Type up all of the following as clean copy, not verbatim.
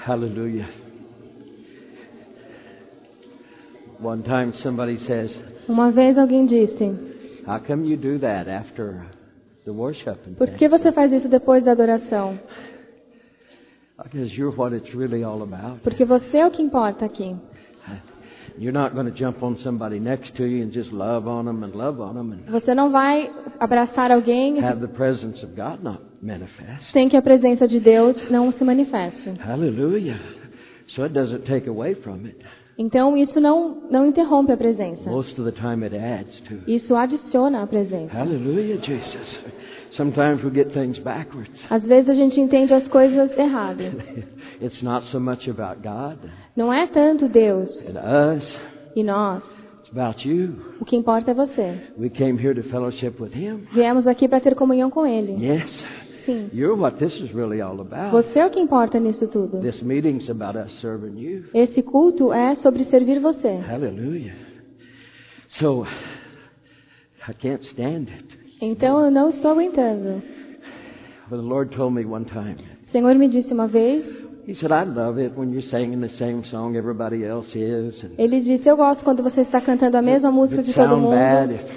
Hallelujah. One time somebody says, Uma vez alguém disse: how come you do that after the worship? por que você faz isso depois da adoração? Because you're what it's really all about. Porque você é o que importa aqui. You're not going to jump on somebody next to you and just love on them and Você não vai abraçar alguém have the presence of God not manifest. sem que a presença de Deus não se manifeste. Hallelujah. So it doesn't take away from it. Então isso não interrompe a presença. Most of the time it adds to it. Isso adiciona a presença. Hallelujah, Jesus. Sometimes we get things backwards. Às vezes a gente entende as coisas erradas. It's not so much about God Não é tanto Deus and us. e nós. It's about you. O que importa é você. We came here to fellowship with Him. Viemos aqui para ter comunhão com Ele. Yes. Sim. You're what this is really all about. Você é o que importa nisso tudo. This meeting's about us serving you. Esse culto é sobre servir você. Hallelujah. So, I can't stand it. Então eu não estou aguentando. But the Lord told me one time, O Senhor me disse uma vez, He said, I love it when you're singing the same song everybody else is. And Ele disse: eu gosto quando você está cantando a mesma música it'd de todo sound bad mundo.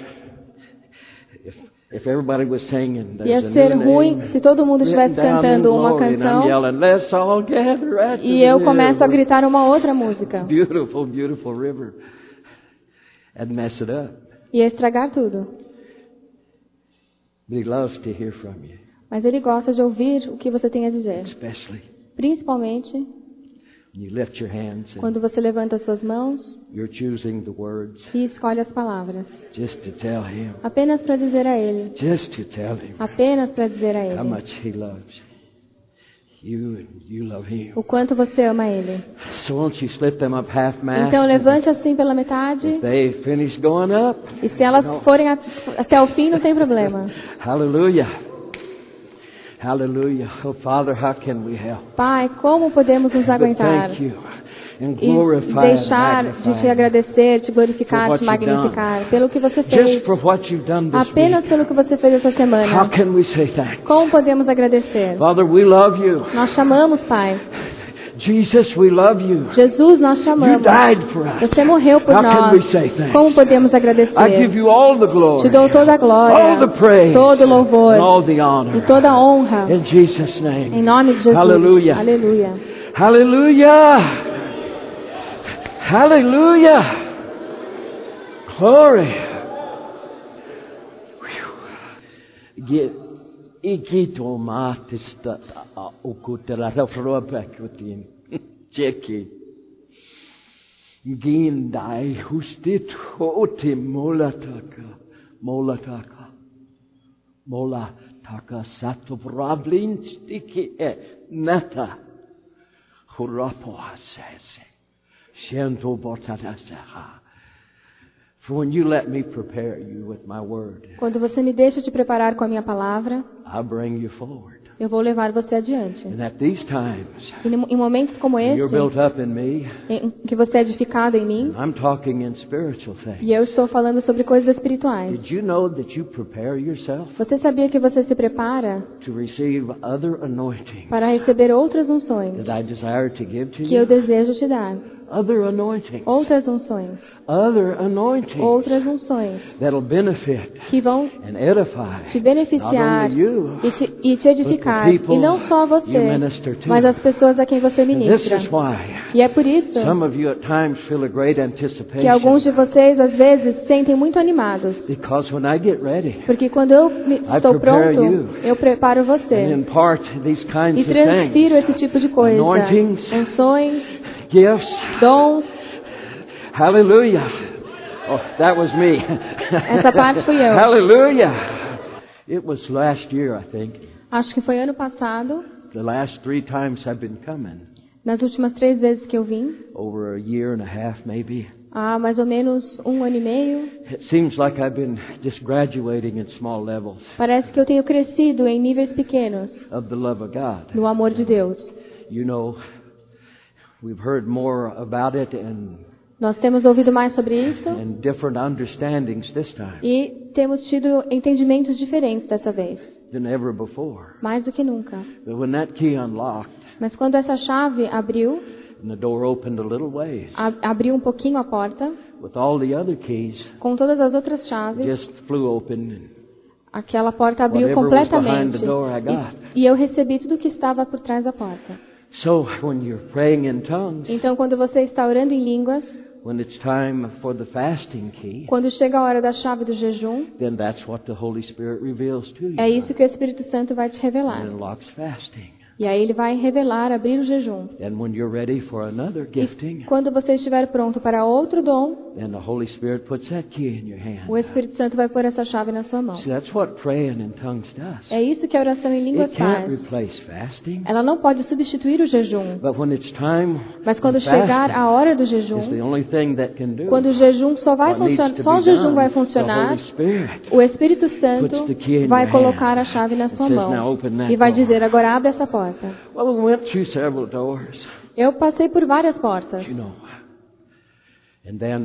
if everybody was singing. Ia There's a ser new ruim name se todo mundo estivesse written down in cantando uma glory, and I'm canção yelling, let's all gather at the e eu começo a river. gritar uma outra música. Beautiful, beautiful river. And mess it up. Ia estragar tudo. But He loves to hear from you. Mas Ele gosta de ouvir o que você tem a dizer. Especially Principalmente when you lift your hands and quando você levanta as suas mãos you're choosing the words e escolhe as palavras. just to tell Him. Apenas para dizer a Ele. Just to tell Him Apenas para dizer a how Ele. much He loves you and you love Him. O quanto você ama Ele. So won't you slip them up half mast? Então levante assim pela metade. If they finish going up. E se elas forem até o fim, não tem problema. Hallelujah. Hallelujah. Oh Father, how can we help? Pai, como podemos nos But aguentar thank you and e glorify and deixar de te magnify agradecer, te glorificar, for te what you've magnificar pelo que você just fez, for what you've done this apenas week. pelo que você fez essa How semana. can we say thanks? Como podemos agradecer? Father, we love you. Nós chamamos, Pai. Jesus, we love you. Jesus, nós You chamamos. died for us. Você morreu por How can nós. we say thanks? Como podemos I give agradecer? you all the glory, Te dou toda a glória, all the praise, todo o louvor and all the honor. e toda a honra. In Jesus' name. Em nome de Jesus. Hallelujah. Aleluia. Hallelujah. Hallelujah. Glory. Get ikito matista okutera rafrobakutin. Cheki. Gindai hustit oti molataka. Molataka satobrablin stiki nata. Hurapo hasese. Shento bortadasaha. For when you let me prepare you with my word, Quando você me deixa te preparar com a minha palavra, I bring you forward. eu vou levar você adiante. And at these times, E em momentos como when esse, you're built up in me, em que você é edificado em mim, I'm talking in spiritual things. e eu estou falando sobre coisas espirituais. Did you know that you prepare yourself Você sabia que você se prepara to receive other anointings para receber outras unções that I desire to give to que eu you? desejo te dar? Other anointings. Outras unções. Other anointings Outras unções that'll benefit que vão and edify te beneficiar not only you, e te edificar. but the people E não só you você, minister to. mas as pessoas a quem você And this ministra. is why E é por isso some of you at times feel a great que anticipation. alguns de vocês, às vezes, se sentem muito animados. Because when I get ready Porque quando eu estou prepare pronto, you. eu preparo and você. impart these kinds E of things, transfiro esse tipo de coisa. Anointings. Unções, gifts, dons. hallelujah. Oh, that was me. Essa parte fui eu. Hallelujah. It was last year, I think. Acho que foi ano passado, The last 3 times I've been coming. nas últimas 3 vezes que eu vim. Over a year and a half, maybe. Há mais ou menos 1 ano e meio. It seems like I've been just graduating in small levels Parece que eu tenho crescido em níveis pequenos of the love of God. no amor de Deus. You know, we've heard more about it and Nós temos ouvido mais sobre isso different understandings this time e temos tido entendimentos diferentes dessa vez. than ever before. Mais do que nunca. But when that key unlocked, Mas quando essa chave abriu, and the door opened a little ways, abriu um pouquinho a porta, with all the other keys, com todas as outras chaves, just flew open. And aquela porta abriu whatever was behind completamente. the door, I got. E eu recebi tudo que estava por trás da porta. So when you're praying in tongues, Então, quando você está orando em línguas, when it's time for the fasting key, quando chega a hora da chave do jejum, then that's what the Holy Spirit reveals to you. é isso que o Espírito Santo vai te revelar. And unlocks fasting. E aí ele vai revelar, abrir o jejum. And when you're ready for another gifting, Quando você estiver pronto para outro dom, then the Holy Spirit puts that key in your hand. o Espírito Santo vai pôr essa chave na sua mão. See, that's what praying in tongues does. É isso que a oração em línguas It can't faz. replace fasting, Ela não pode substituir o jejum. but when it's time, Mas quando fasting chegar a hora do is jejum, the only thing that can do. quando o jejum só vai What needs funcionar, to só o be jejum done, vai the funcionar, Holy Spirit o Espírito Santo puts the key in vai your colocar hand a chave na and sua says, mão "Now open that e vai door." dizer, agora abre essa porta. Well, we went through several doors, Eu passei por várias portas. you know, and then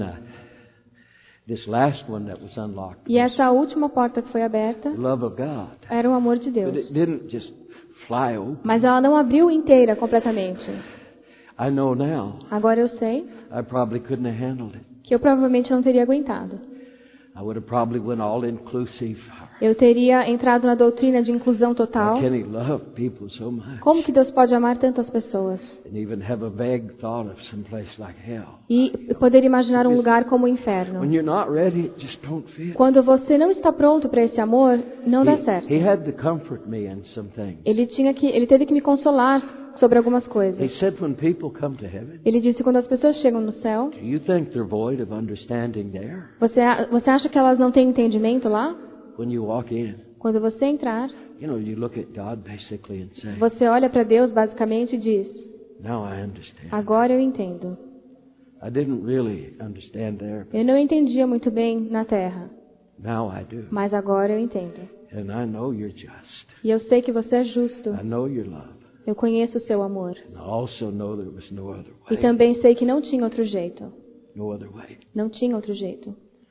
this last one that was unlocked, E essa última porta que foi aberta the love of God, era o amor de but Deus. it didn't just fly open. Mas ela não abriu inteira, completamente. I know now, Agora eu sei I probably couldn't have handled it. que eu provavelmente não teria aguentado. I would have probably went all inclusive. Eu teria entrado na doutrina de inclusão total. How can he love people so much? Como que Deus pode amar tantas pessoas? And even have a vague thought of some place like hell. E poder imaginar um lugar como o inferno. When you're not ready, it just don't fit. Quando você não está pronto para esse amor, não dá certo. He had to comfort me in some things. Ele teve que me consolar sobre algumas He coisas. said when people come to heaven, Ele disse quando as pessoas chegam no céu, do you think they're void of understanding there? você acha que elas não têm entendimento lá? When you walk in, Quando você entrar, you know, you look at God basically and say, você olha para Deus basicamente e diz: now I understand. agora eu entendo. I didn't really understand there, but Eu não entendia muito bem na terra, now I do. mas agora eu entendo. And I know you're just. E eu sei que você é justo. I know your love. Eu conheço o seu amor. And I also know there was no other E way. também sei que não tinha outro jeito. No other way. Não tinha outro jeito.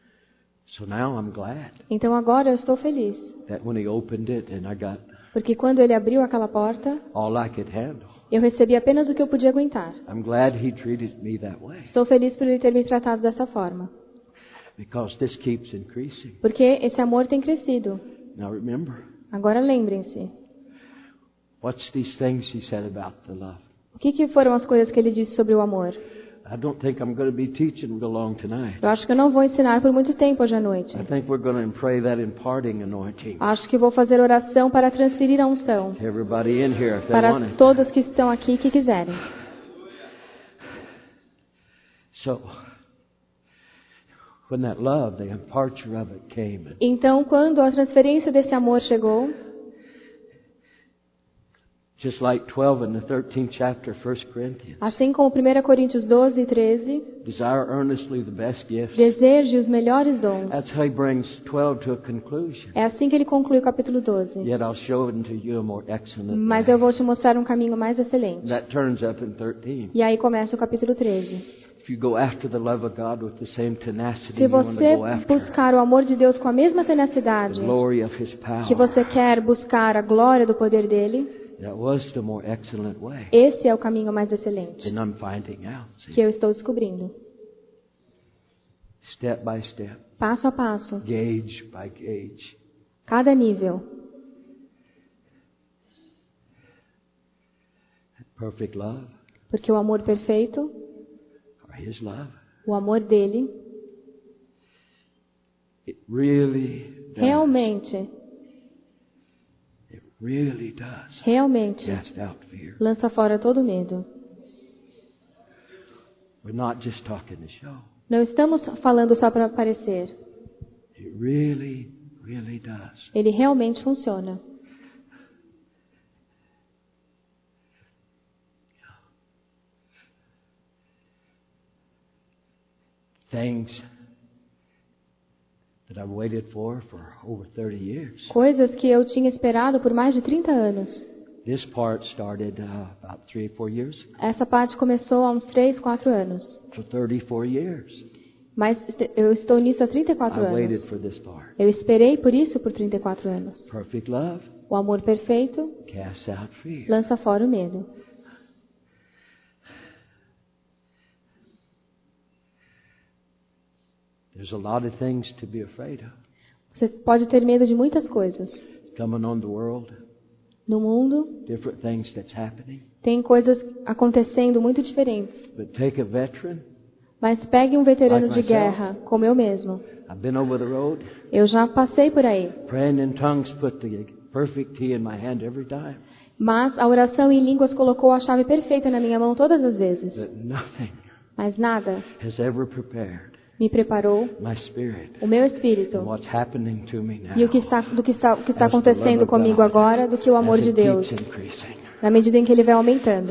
So now I'm glad Então agora eu estou feliz. that when he opened it and I got Porque quando ele abriu aquela porta, all I could handle, eu recebi apenas o que eu podia aguentar. I'm glad he treated me that way. Estou feliz por ele ter me tratado dessa forma. Because this keeps increasing. Porque esse amor tem crescido. Now remember, Agora lembrem-se. what's these things he said about the love? O que foram as coisas que ele disse sobre o amor? I don't think I'm going to be teaching real long tonight. Eu acho que eu não vou ensinar por muito tempo hoje à noite. I think we're going to pray that imparting anointing Acho que vou fazer oração para transferir a unção. to everybody in here if they Para want it. todos que estão aqui que quiserem. So, when that love, the imparture of it came, and Então, quando a transferência desse amor chegou, just like 12 in the 13th chapter, 1 Corinthians, assim como 1 Coríntios 12 e 13, desire earnestly the best gifts. deseje os melhores dons. That's how he brings 12 to a conclusion. É assim que ele conclui o capítulo 12. Yet I'll show unto you a more excellent Mas way. eu vou te mostrar um caminho mais excelente. That turns up in 13. E aí começa o capítulo 13. If you go after the love of God with the same tenacity Se you want to você go after buscar o amor de Deus com a mesma the tenacidade glory of His power, que você quer buscar a glória do poder dele, that was the more excellent way. esse é o caminho mais excelente And I'm finding out. que See? eu estou descobrindo. Step by step, Passo a passo, gauge by gauge. cada nível. Perfect love, Porque o amor perfeito, or His love, o amor dele, it really does. realmente Cast out fear. lança fora todo medo. We're not just talking to show. Não estamos falando só para aparecer. It really does. Ele realmente funciona. Things that I've waited for over 30 years. Coisas que eu tinha esperado por mais de 30 anos. This part started about 3 or 4 years ago. Essa parte começou há uns 3, 4 anos. For 34 years, Mas eu estou nisso há 34 I waited anos. for this part. Eu esperei por isso por 34 anos. Perfect love O amor perfeito casts out fear. lança fora o medo. There's a lot of things to be afraid of. Você pode ter medo de muitas coisas. Coming on the world, No mundo, different things that's happening. tem coisas acontecendo muito diferentes. But take a veteran. Mas pegue um veterano Like de guerra, como eu mesmo. I've been over the road. Eu já passei por aí. Praying in tongues put the perfect key in my hand every time. Mas a oração em línguas colocou a chave perfeita na minha mão todas as vezes. That nothing Mas nada has ever prepared me preparou my spirit o meu and espírito what's happening to me now. e o que está acontecendo comigo agora do que o amor as de it Deus, keeps increasing. na medida em que ele vai aumentando.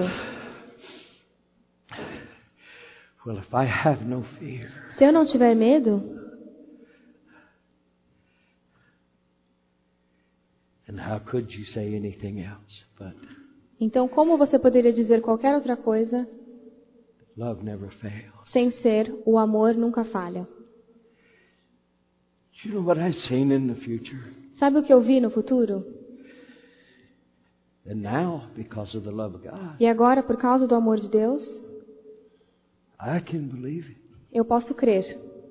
Well, if I have no fear, Se eu não tiver medo, then how could you say anything else? But então como você poderia dizer qualquer outra coisa love never fails. sem ser o amor nunca falha? Do you know what I've seen in the future? Sabe o que eu vi no futuro? And now, because of the love of God, E agora, por causa do amor de Deus, I can believe it. eu posso crer.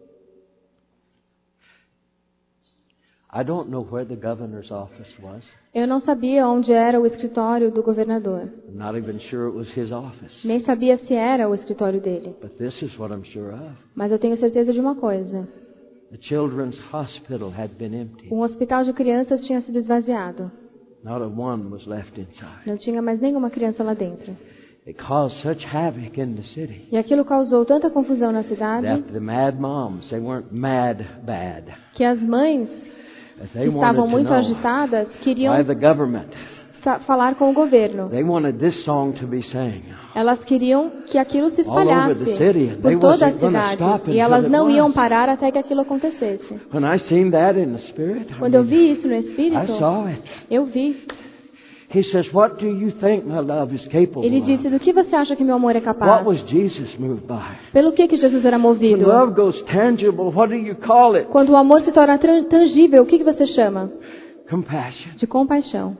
I don't know where the governor's office was. Eu não sabia onde era o escritório do governador. I'm not even sure it was his office. Nem sabia se era o escritório dele. But this is what I'm sure of. Mas eu tenho certeza de uma coisa. The children's hospital had been empty. Um hospital de crianças tinha sido esvaziado. Not a one was left inside. Não tinha mais nenhuma criança lá dentro. It caused such havoc in the city E aquilo causou tanta confusão na cidade that the mad moms, they weren't mad bad. que as mães But que they estavam wanted to muito know agitadas queriam why the government. falar com o governo. They wanted this song to be sang. Elas queriam que aquilo se All over the city, espalhasse and they por toda a wasn't gonna cidade. stop E elas until não it iam was. parar até que aquilo acontecesse. When I seen that in the spirit, Quando eu vi isso no I Espírito, saw it. eu vi. He says, "What do you think my love is capable Ele disse, of? do que você acha que meu amor é What capaz? was Jesus moved by? Pelo que Jesus era When movido? love goes tangible, what do you call it? Quando o amor se torna tangível, o que você chama? Compassion. De compaixão.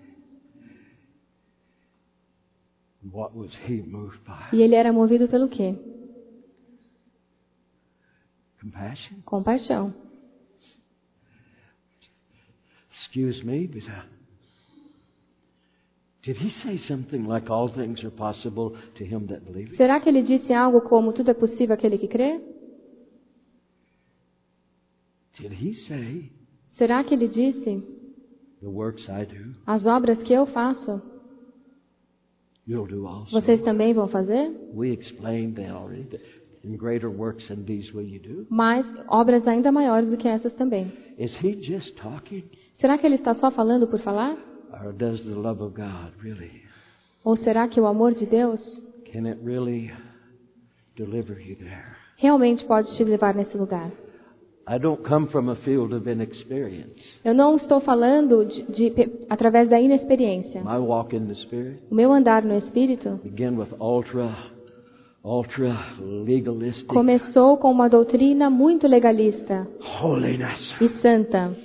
What was he moved by? E ele era movido pelo quê? Compassion. Compaixão. Excuse me, but did he say something like all things are possible to him that believeth? Será que ele disse algo como tudo é possível àquele que crê? Did he say Será que ele disse the works I do, as obras que eu faço, you'll do also? vocês também vão fazer? We explained that already. That in greater works than these will you do. Mas obras ainda maiores do que essas também. Is he just talking, Será que ele está só falando por falar? or does the love of God really? Ou será que o amor de Deus Can it really deliver you there? realmente pode te levar nesse lugar? I don't come from a field of inexperience. Eu não estou falando através da inexperiência. My walk in the Spirit O meu andar no Espírito began with ultra legalistic começou com uma doutrina muito legalista holiness. e santa.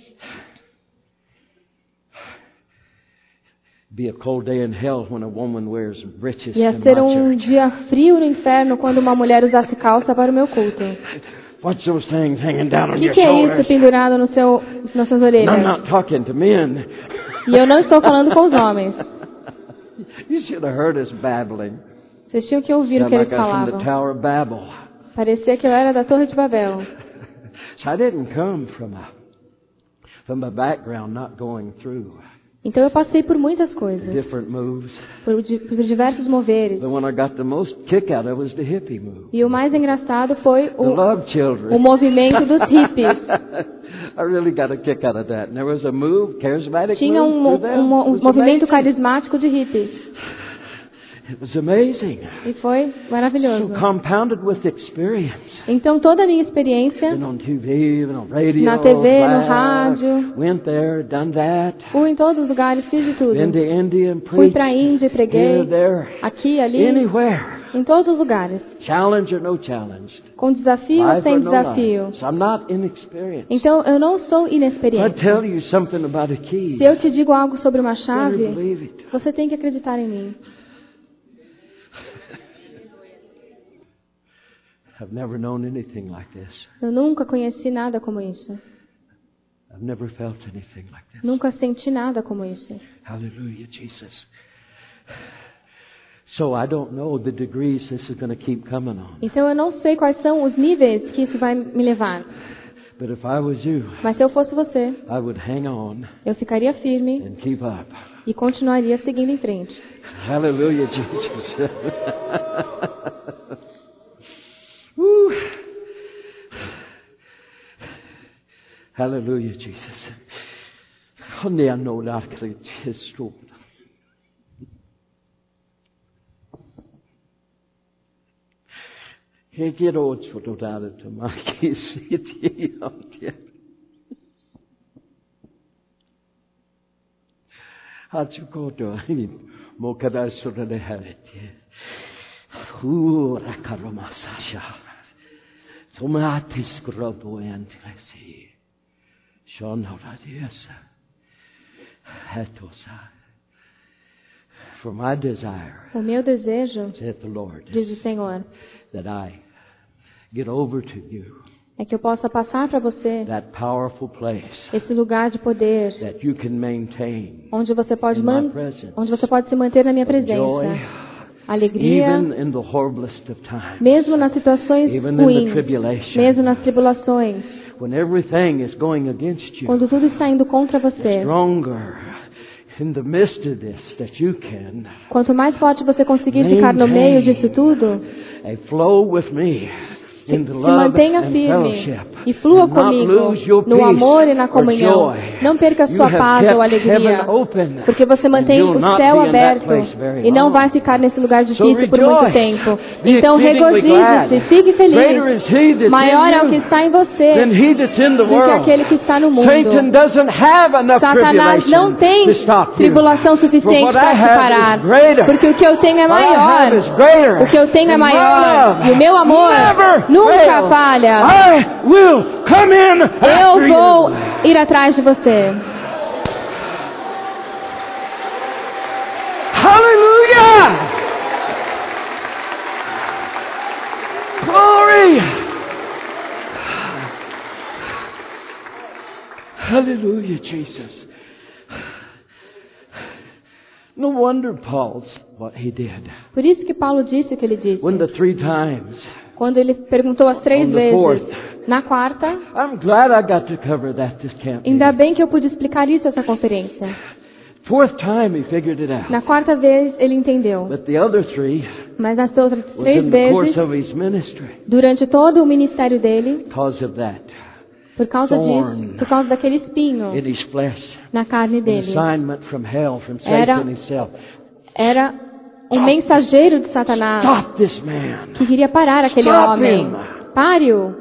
Be a cold day in hell when a woman wears breeches Ia in ser my um church. dia frio no inferno quando uma mulher usasse calça para o meu culto. What's those things hanging down on O your que é shoulders? isso pendurado nas suas And I'm orelhas? not talking to men. E eu não estou falando com os homens. You should have heard us babbling. Vocês tinham que ouvir o que Sound eles like I was from the falavam. Tower of Babel. Parecia que eu era da Torre de Babel. So I didn't come from a background not going through Então eu passei por muitas coisas, different moves. por diversos moveres. The one I got the most kick out of was the hippie move. E o mais engraçado foi The love children. o movimento dos hippies. I really got a kick out of that. And there was a move, charismatic Tinha move through them. It was movimento amazing. carismático de hippies. It was amazing. E foi So maravilhoso. compounded with experience. Então toda a minha experiência, Been on TV, been on radio, na TV, no blast, rádio, went there, done that. fui em todos os lugares, fiz de tudo. Been to India and Fui preached. para a Índia e preguei, Here, there, aqui, ali, anywhere. em todos os lugares. Challenge or no challenge. Com desafio ou Life sem or no desafio. life. So I'm not inexperienced. Então eu não sou If I inexperiente. tell you something about a key, Se eu te digo algo sobre uma you better chave, believe it. você tem que acreditar em mim. I've never known anything like this. Eu nunca conheci nada como isso. I've never felt anything like this. Nunca senti nada como isso. Hallelujah, Jesus. So I don't know the degrees this is going to keep coming on. Então eu não sei quais são os níveis que isso vai me levar. But if I was you, Mas se eu fosse você, I would hang on eu ficaria firme and keep up. e continuaria seguindo em frente. Hallelujah, Jesus. Woo. Hallelujah, Jesus. Onde jag når lakrit stort. Jag ger åt för det där till mig sitt i allt. Att jag går då in mot det så det här. Hur kan man säga? Som att det skulle vara en till. Sean har det så. For my desire, O meu desejo, saith the Lord, diz o Senhor, that I get over to you é que eu possa passar para você that powerful place esse lugar de poder, that you can maintain onde você pode in my presence, onde você pode se manter na minha joy, presença. Alegria, even in the horriblest of times, mesmo nas situações even in the ruins, tribulation, mesmo nas tribulações, when everything is going against you, quando tudo está indo contra você. stronger in the midst of this that you can Quanto mais forte você conseguir ficar no meio disso tudo, flow with me in the se love mantenha and firme fellowship, e flua and not comigo lose your no peace amor e na or comunhão. joy. Não perca You sua have paz kept ou alegria, heaven open, porque você mantém and you'll o not céu be in that aberto place very e não long. vai ficar nesse lugar difícil por rejoice. muito tempo. Be Então exceedingly glad. regozije-se, fique Greater feliz. is he that's Maior in é o you que está em você than he that's in the do que world. aquele que está no mundo. Satan doesn't have enough Satanás não tribulation tem to stop you. tribulação For suficiente what I para te have parar, is greater. porque o que eu tenho é What I have is maior. greater. O que eu tenho é And my maior love e o meu amor never nunca fails. falha. I will come in after Eu vou you. ir atrás de você. Hallelujah! Glory! Hallelujah, Jesus. No wonder Paul's what he did. Por isso que Paulo disse o que ele disse. When the 3 times, Quando ele perguntou as 3 On the vezes. fourth. Na quarta, I'm glad I got to cover that this camp ainda meeting. bem que eu pude explicar isso essa conferência. 4th time he figured it out. Na quarta vez ele entendeu. But the other 3 Mas nas outras was 3 in the course vezes, of his ministry durante todo o ministério dele, because of that por causa Thorn. disso, por causa daquele espinho in his flesh. na carne An dele. assignment from hell, from Era- Satan himself. Era um mensageiro de Satanás Stop this man. que queria parar aquele Stop homem. him. Pare-o.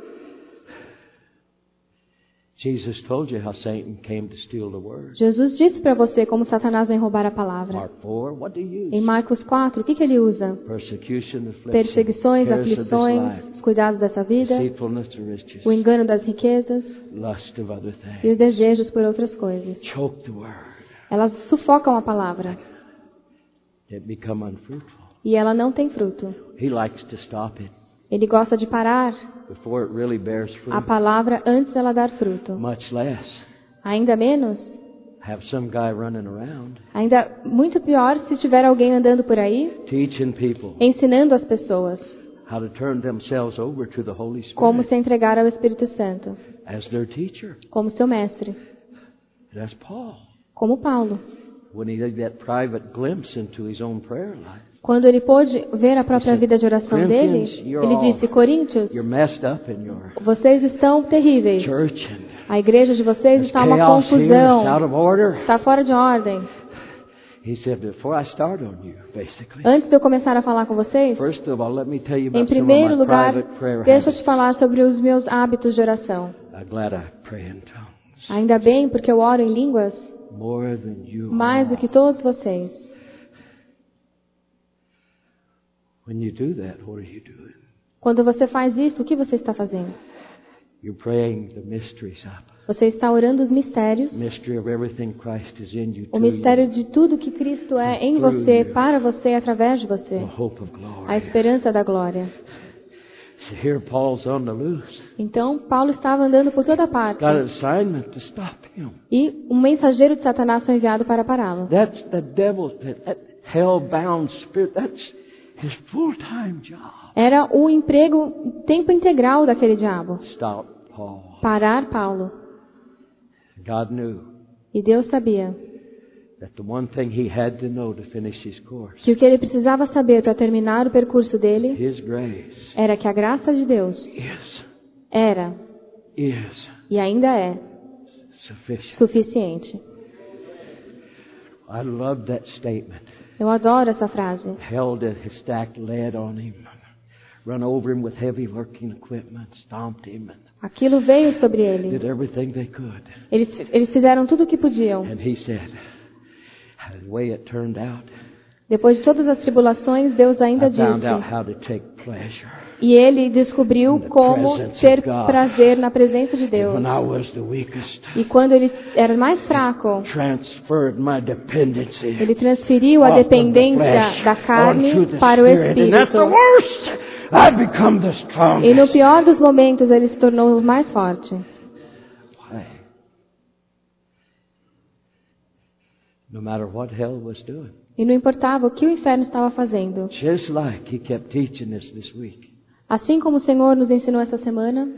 Jesus told you how Satan came to steal the word. Jesus disse para você como Satanás vem roubar a palavra. Mark 4, what do you Em use? Marcos 4, o que ele usa? Persecution, affliction, Perseguições, cares of this aflições, life, os cuidados dessa vida, deceitfulness of riches, o engano das riquezas lust of other e os things. desejos por outras coisas. Choke the word. Elas sufocam a palavra It become unfruitful. e ela não tem fruto. He likes to stop it Ele gosta de parar before it really bears a fruit. palavra antes dela dar fruto. Much less Ainda menos, have some guy running around ainda muito pior se tiver alguém andando por aí teaching people ensinando as pessoas how to turn themselves over to the Holy como Spirit se entregar ao Espírito Santo, as their teacher. como seu mestre, That's Paul. como Paulo. When he had that private glimpse into his own prayer life. Quando ele pôde ver a própria vida de oração dele, ele disse: Coríntios, You're messed up in your vocês estão terríveis. church and A igreja de vocês there's está uma chaos here, it's confusão, out of order. está fora de ordem. He said, before I start on you, basically, Antes de eu começar a falar com vocês, first of all, let me tell you em about some of primeiro my lugar, private prayer deixa eu habits. te falar sobre os meus hábitos de oração. I'm glad I pray in tongues Ainda bem, porque eu oro em línguas more than you mais do all. que todos vocês. When you do that, what are you doing? Quando você faz isso, o que você está fazendo? You're praying the mysteries up. Você está orando os mistérios, Mystery of everything Christ is in you, o to mistério you, de tudo que Cristo é em você, para você e através de você. the hope of A glory. esperança da glória. So here Paul's on the loose. Então, Paulo estava andando por toda parte. Got an assignment to stop him. E um mensageiro de Satanás foi enviado para pará-lo. That's the devil's pit. That hell-bound spirit. That's his full-time job. Era o emprego tempo integral daquele diabo. Stop Paul. Parar Paulo. God knew E Deus sabia that the one thing he had to know to finish his course, que o que ele precisava saber para terminar o percurso dele his grace era que a graça de Deus era is e ainda é sufficient. suficiente. I love that statement. Eu adoro essa frase. Held it, stacked lead on him, run over him with heavy working equipment, stomped him, and Aquilo veio sobre ele. did everything they could. Eles fizeram tudo o que podiam. And he said, the way it turned out, Depois de todas as tribulações, Deus ainda I found out disse. how to take pleasure. E ele descobriu como ter prazer na presença de Deus. When I was the weakest, E quando ele era mais fraco, transferred my dependency ele transferiu a off of the dependência flesh da carne onto the para o spirit. And at the espírito. worst, I become the strongest. E no pior dos momentos, ele se tornou o mais forte. Why? No matter what hell was doing. E não importava o que o inferno estava fazendo. Just like he kept teaching us this week. Assim como o Senhor nos ensinou essa semana,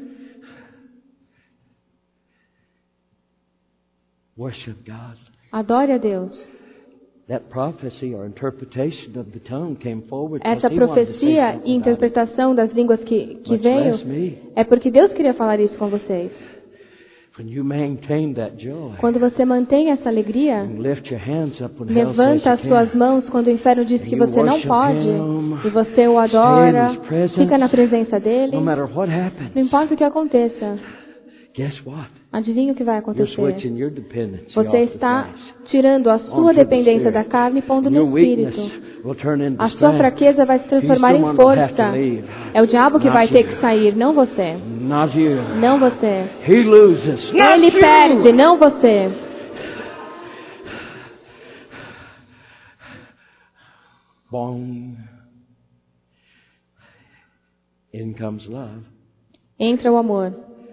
Worship God. adore a Deus. That prophecy or interpretation of the tongue came forward. Essa because he wanted to say profecia something e about it. interpretação das línguas que Much veio less me. é porque Deus queria falar isso com vocês. When you maintain that joy, Quando você mantém essa alegria, and lift your hands up when hell levanta says as you suas can't. mãos quando o inferno diz que You você não worship pode, Him, e você o stay adora, in His presence, fica na presença dele, No matter what happens, não importa o que aconteça. guess what? Adivinha o que vai You're acontecer? switching your dependency Você off the está flesh tirando a sua onto the dependência da Spirit. carne e pondo And no your weakness espírito. will turn into A sua strength. fraqueza vai se transformar He's the em one that'll have força. to leave. É o diabo que Not vai ter you. que sair, não você. Not you. Não você. He loses. Not Ele you. perde, não você. Boom. In comes love. Entra o amor.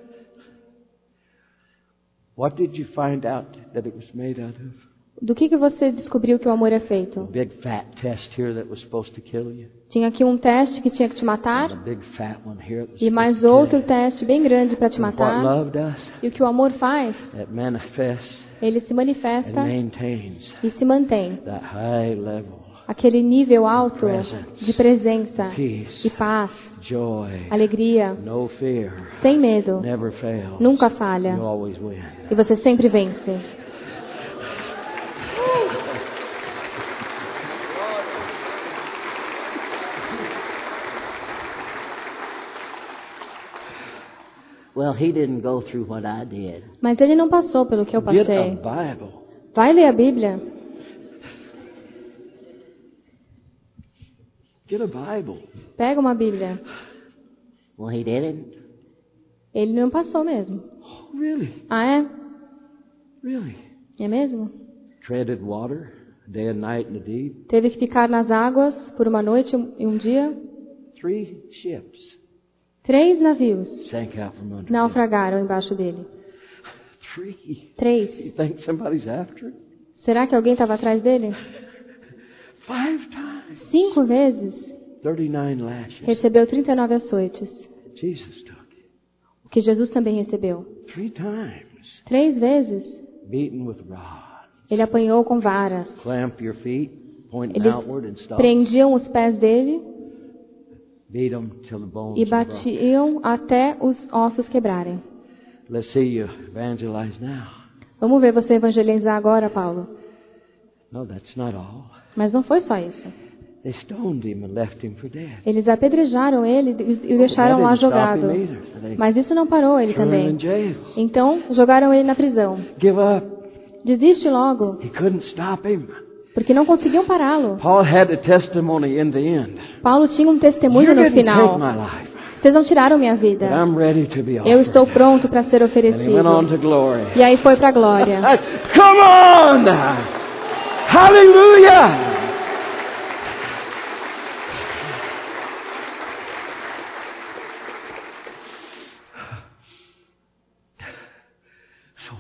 What did you find out that it was made out of? Do que você descobriu que o amor é A feito? big fat test here that was supposed to kill you. Tinha aqui um teste que tinha que te And a matar big fat one here that was e mais supposed to outro kill you. teste bem grande para te And what matar. love does, E o que o amor faz? it manifests Ele se and manifesta maintains e se mantém. that high level Aquele nível alto de presença peace, e paz, joy, alegria, no fear, sem medo, never fails. nunca falha. You always win. E você sempre vence. Well, he didn't go through what I did. Mas ele não passou pelo que eu Get a passei. Bible. Vai ler a Bíblia. Get a Bible. Pega uma Bíblia. Well, he didn't. Ele não passou mesmo. Oh, really? Ah, é? Really? É mesmo? Treaded water, day and night in the deep. Teve que ficar nas águas por uma noite e um dia. 3 ships 3 navios sank out from under him. naufragaram embaixo dele. 3. 3. You think somebody's after it? Será que alguém estava atrás dele? 5 times. 5 vezes. 39 lashes. Recebeu 39 açoites. Jesus took O que Jesus também recebeu. 3 times. 3 vezes. Beaten with rods. Ele apanhou com varas. Clamp your feet, pointing Eles outward and stop. prendiam os pés dele Beat them till the bones e are broken. batiam até os ossos quebrarem. Let's see you evangelize now. Vamos ver você evangelizar agora, Paulo. No, that's not all. Mas não foi só isso. They stoned him and left him for dead. Eles apedrejaram ele e o deixaram lá jogado. Mas isso não parou ele Threw him in também. jail. Então jogaram ele na prisão. Give up. Desiste logo, He couldn't stop him. porque não conseguiam pará-lo. Paul had a testimony in the end. Paulo tinha um You testemunho no didn't take final. my life, Vocês não tiraram minha but vida. I'm ready to be Eu offered. estou pronto para ser And he went on oferecido. to glory. E aí foi para a glória. Come on now. Hallelujah. É.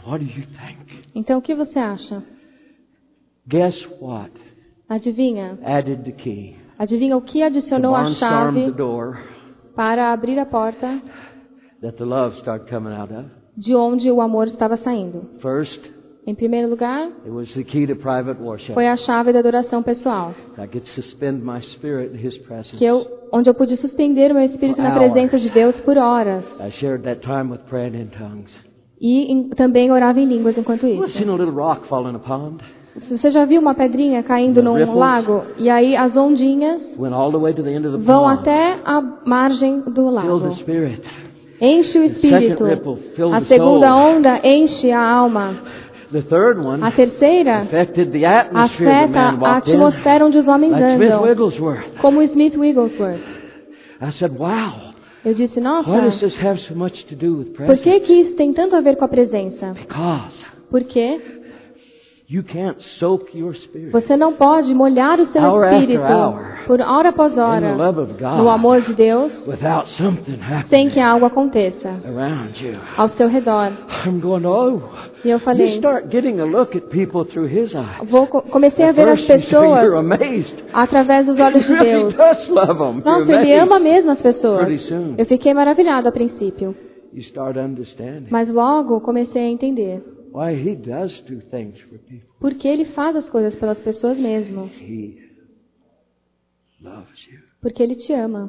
What do you think? Então, o que você acha? Guess what? Adivinha? Added the key. Adivinha o que The adicionou a barnstormed chave the door para abrir a porta that the love started coming out of. de onde o amor estava saindo? First, Em primeiro lugar, it was the key to private worship. foi a chave da adoração pessoal, I could suspend my spirit in His presence. onde eu pude suspender o meu espírito na presença de Deus por horas. I shared that time with praying in tongues. E também orava em línguas enquanto Well, isso. seen a little rock fall in a pond. Você já viu uma pedrinha caindo num lago? E aí as ondinhas Went all the way to the end of the vão pond. até a margem do Filled lago. the spirit. Enche o espírito. The second ripple filled A the segunda soul. onda enche a alma. The third one A terceira affected the atmosphere the afeta man a walked in. atmosfera onde os homens Like Smith andam, Wigglesworth. como Smith Wigglesworth. I said, wow, Eu disse, why does nossa, this have so much to do with por que presence? que isso tem tanto a ver com a presença? Because Porque you can't soak your spirit você não pode molhar o seu Hour after espírito hour por hora após in the hora love of God no amor de Deus without something sem happening que algo aconteça around you. ao seu redor. I'm going, oh, E eu you falei, start getting a look at people through His eyes. comecei a At ver as first you say pessoas you're amazed. através dos olhos He de really Deus. does love them. Nossa, You're ele amazed. ama mesmo as pessoas. Pretty soon Eu fiquei maravilhado a princípio, you start understanding mas logo comecei a entender why He does do things for people. porque ele faz as coisas pelas pessoas mesmo, He loves you. porque ele te ama.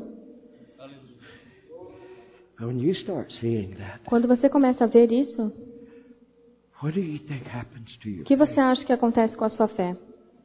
And when you start seeing that, Quando você começa a ver isso, what do you think happens to you? o que você acha que acontece com a sua fé?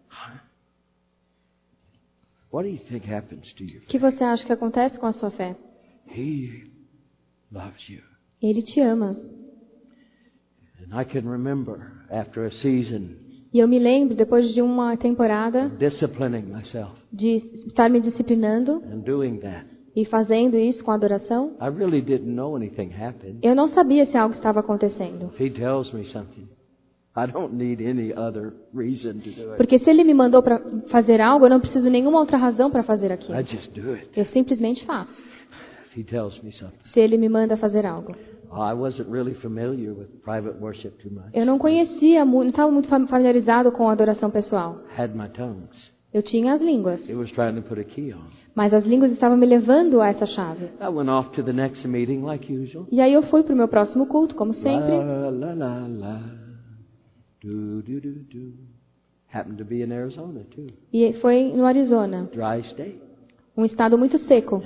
What do you think happens to you? O que você acha que acontece com a sua fé? He loves you. Ele te ama. And I can remember after a season E eu me lembro, depois de uma temporada, disciplining myself de estar me disciplinando and doing that. e fazendo isso com adoração, I really didn't know anything happened. eu não sabia se algo estava acontecendo. If He tells me something, I don't need any other reason to do it. Porque se ele me mandou para fazer algo, eu não preciso nenhuma outra razão para fazer aquilo. I just do it. Eu simplesmente faço. If He tells me something. Se ele me manda fazer algo. I wasn't really familiar with private worship too much. Eu não conhecia, não estava muito familiarizado com a adoração pessoal. Had my tongues. Eu tinha as línguas, It was trying to put a key on. mas as línguas estavam me levando a essa chave. I went off to the next meeting like usual. E aí eu fui para o meu próximo culto, como sempre. La la la la. Do do do do. Happened to be in Arizona too. E foi no Arizona, Dry state. um estado muito seco.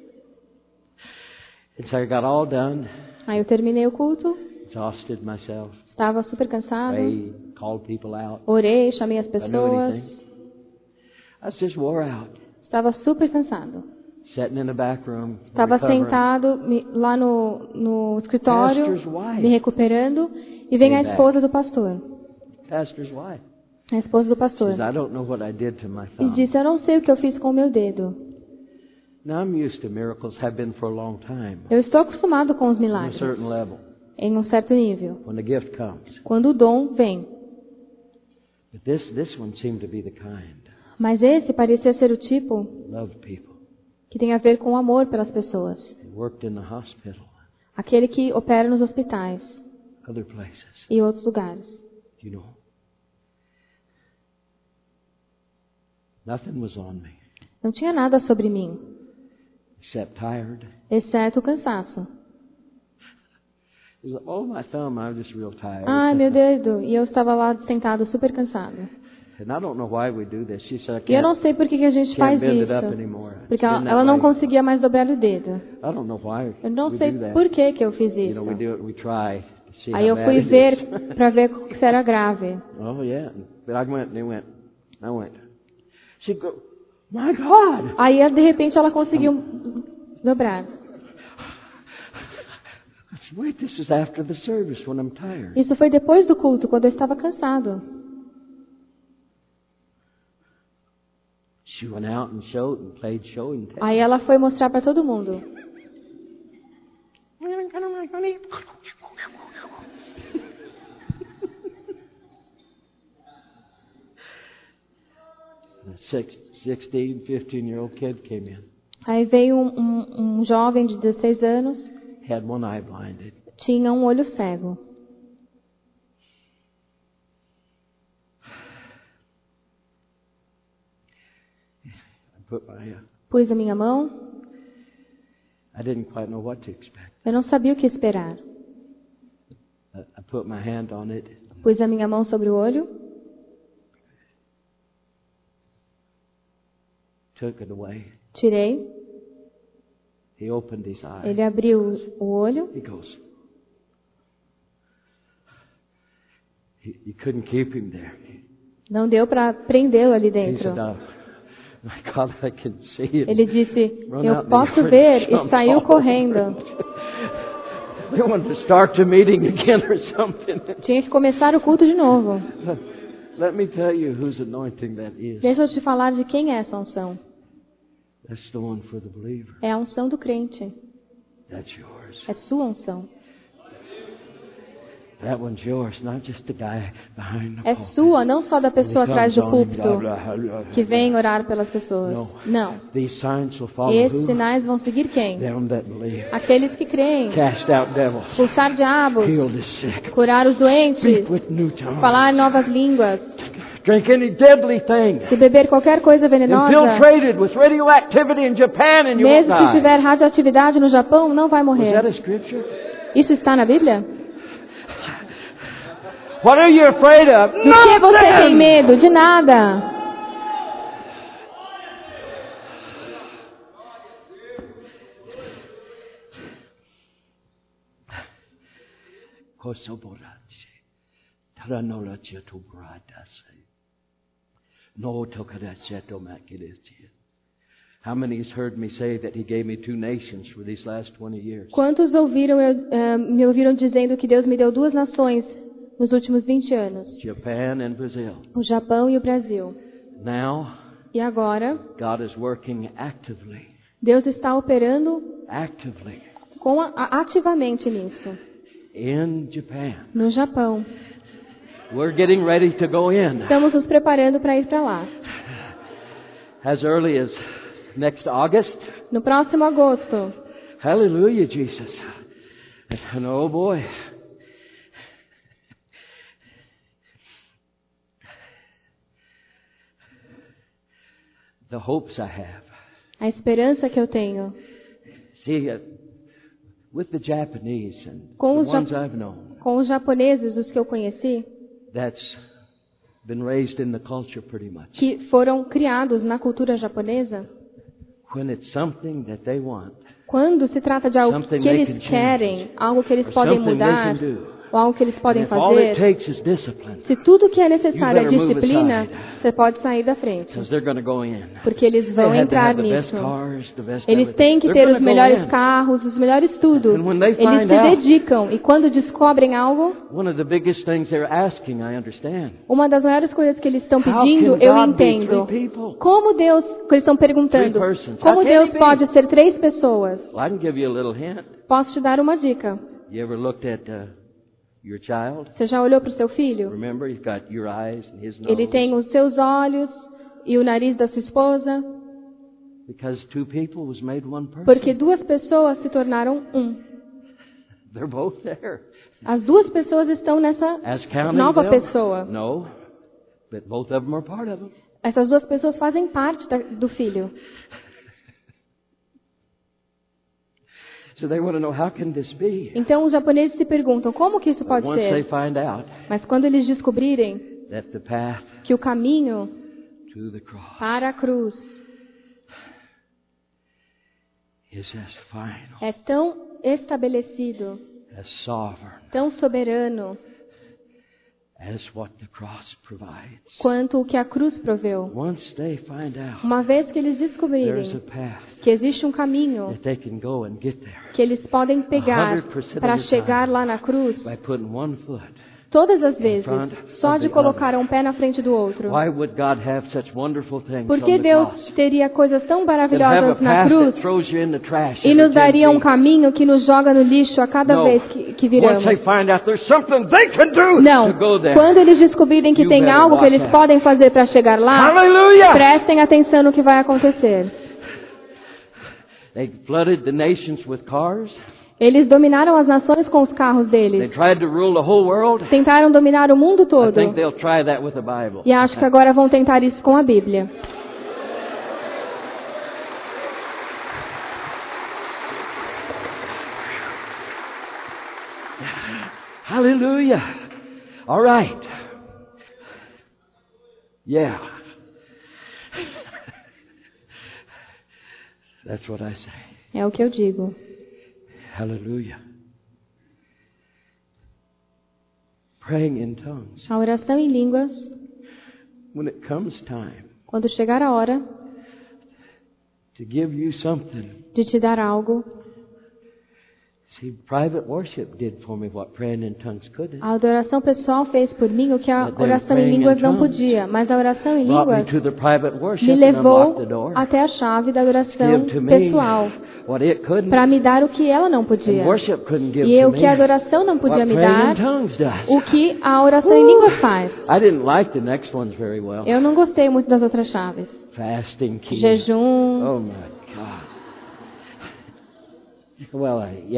And so I got all done. Aí eu terminei o culto, Exhausted myself. estava super cansado, Prayed, called people out. orei, chamei as I knew pessoas, anything. I was just wore out. estava super cansado. Sitting in the back room. Estava recovering. sentado lá no escritório, Pastor's wife. me recuperando, e vem a Came back. esposa do pastor. Pastor's wife. A esposa do pastor. Says, I don't know what I did to my E thumb. disse, eu não sei o que eu fiz com o meu dedo. Now I'm used to miracles, have been for a long time. Eu estou acostumado com os On a milagres, certain level. em um certo nível. When the gift comes. Quando o dom vem. But this one seemed to be the kind. Mas esse parecia ser o tipo Loved people. que tem a ver com o amor pelas pessoas. Worked in the hospital. Aquele que opera nos hospitais Other places. e outros lugares. You know. Nothing was on me. Não tinha nada sobre mim, Except tired. exceto o cansaço. It was, oh, my thumb, I was just real tired. Ai, meu dedo. E eu estava lá sentado super cansado. And I don't know why we do this. She said, I E eu não can't, sei por que a gente faz can't bend it up isso. anymore. Porque It's been ela that não way. conseguia mais dobrar o dedo. I don't know why Eu não we sei do that. por que eu fiz You know, we isso. do it, we try to see Aí how eu bad fui it ver is. para ver se era grave. Oh, yeah. But I went and I went. She'd go, my God! Aí de repente ela conseguiu dobrar. I said, wait, this is after the service when I'm tired. Isso foi depois do culto, quando eu estava cansado. She went out and showed and played show and tell. Aí ela foi mostrar para todo mundo. A 16, 15-year-old kid came in. Aí veio um jovem de 16 anos, Had one eye blinded. tinha um olho cego. put my Pus a minha mão. I didn't quite know what to expect. Eu não sabia o que esperar. I put my hand on it. Pus a minha mão sobre o olho. Took it away. Tirei. He opened his eyes. Ele abriu o olho. He goes. You couldn't keep him there. Não deu para prendê-lo ali He dentro. said, my God, I can see it. Ele disse, Run eu out in the posso yard ver, and e jump saiu all correndo. They want to start the meeting again or something. Tinha que começar o culto de novo. Let me tell you whose anointing that is. Deixa eu te falar de quem é essa unção. That's the one for the believer. É a unção do crente. That's yours. É sua unção. That one's yours, not just the guy behind the É pulpit. sua, não só da pessoa He atrás comes do on, púlpito blah, blah, blah, blah, que vem blah. orar pelas pessoas. Não. These signs will follow Esses who? sinais vão seguir quem? Them that believe. Aqueles que creem. Cast out devils. Expulsar diabos. Heal the sick. Curar os doentes. Speak with new tongues. Falar novas línguas. Drink any deadly thing. Se beber qualquer coisa venenosa, Infiltrated with radioactivity in Japan and you won't mesmo se die. tiver radioatividade no Japão, não vai Was that morrer. a scripture? Isso está na Bíblia? What are you afraid of? Do que você tem medo? De nada. How many has heard me say that He gave me 2 nations for these last 20 years? Quantos me ouviram dizendo que Deus me deu 2 nações nos últimos 20 anos? Japan and Brazil. O Japão e o Brasil. Now, E agora, God is working actively Deus está operando ativamente nisso. in Japan. No Japão. We're getting ready to go in. Estamos nos preparando para ir para lá. As early as next August. No próximo agosto. Hallelujah, Jesus. And oh boy. The hopes I have. A esperança que eu tenho. See, with the Japanese and Com the os, ones I've known, com os japoneses, os que eu conheci, that's been raised in the culture pretty much. que foram criados na cultura japonesa, When it's something that they want, quando se trata de algo something que they eles can change, querem, algo que eles or podem something mudar, they can do, ou algo que eles podem and if all it fazer, takes is discipline, se tudo que é necessário é You better move disciplina, aside. você pode sair da frente. because they're going to go in. Porque eles vão They have to entrar have the best nisso. cars, the best Eles everything. têm que They're ter gonna os go melhores in. carros, os melhores tudo. And when they Eles find se out- dedicam. E quando descobrem algo, One of the biggest things they're asking, I understand. uma das maiores coisas que eles estão How pedindo, can eu God be entendo. 3 people? Como Deus, que eles estão perguntando, 3 persons. como How can Deus he be? pode ser 3 pessoas? Well, I can give you a little hint. Posso te dar uma dica. You ever looked at your child? Você já olhou para o seu filho? Remember, he's got your eyes and his nose. Ele tem os seus olhos e o nariz da sua esposa, Because 2 people was made 1 person. porque 2 pessoas se tornaram um. They're both there. As 2 pessoas estão nessa As counting nova them? pessoa. No, but both of them are part of it. Essas 2 pessoas fazem parte do filho. So they want to know, how can this be? Então os japoneses se perguntam, como que isso pode Once they ser? find out Mas quando eles descobrirem that the path que o caminho to the cross para a cruz is as final, é tão estabelecido, as sovereign tão soberano, as what the cross provides. quanto o que a cruz proveu. Once they find out Uma vez que eles there's descobrirem a path que existe um caminho that they can go and get there que eles podem pegar 100% para of the chegar time lá na cruz, by putting 1 foot. todas as vezes, front só of de the colocar other. um pé na frente do outro. Why would God have such wonderful things Por on que the Deus cross? teria coisas tão That have a maravilhosas na path cruz that throws you in the trash e every nos 10 daria um feet? caminho que nos joga no lixo a cada No. vez que Once viramos? they find out there's something they can do Não. to go there. Quando eles descobrirem que You tem better algo que watch eles out. podem fazer para chegar lá, Hallelujah! prestem atenção no que vai acontecer. They flooded the nations with cars. Eles dominaram as nações com os carros They deles. tried to rule the whole world. Tentaram dominar o mundo I todo. think they'll try that with the Bible. E acho que agora vão tentar isso com a Bíblia. Hallelujah. All right. Yeah. That's what I say. É o que eu digo. Hallelujah. Praying in tongues. A oração em línguas, When it comes time quando chegar a hora to give you something. de te dar algo, See, private worship did for me what praying in tongues couldn't. a adoração pessoal fez por mim o que a But then oração em praying línguas in não tongues podia. Mas a oração em Brought me línguas to the private worship me and levou unlocked the door. até a chave da oração Give to me pessoal, what it couldn't. para me dar o que ela não And podia. worship couldn't give E to o que me a adoração não podia what me praying in dar, tongues does. o que a oração em línguas faz. I didn't like the next ones very well. Eu não gostei muito das outras chaves. Fasting, key. Jejum. Oh my God. Well,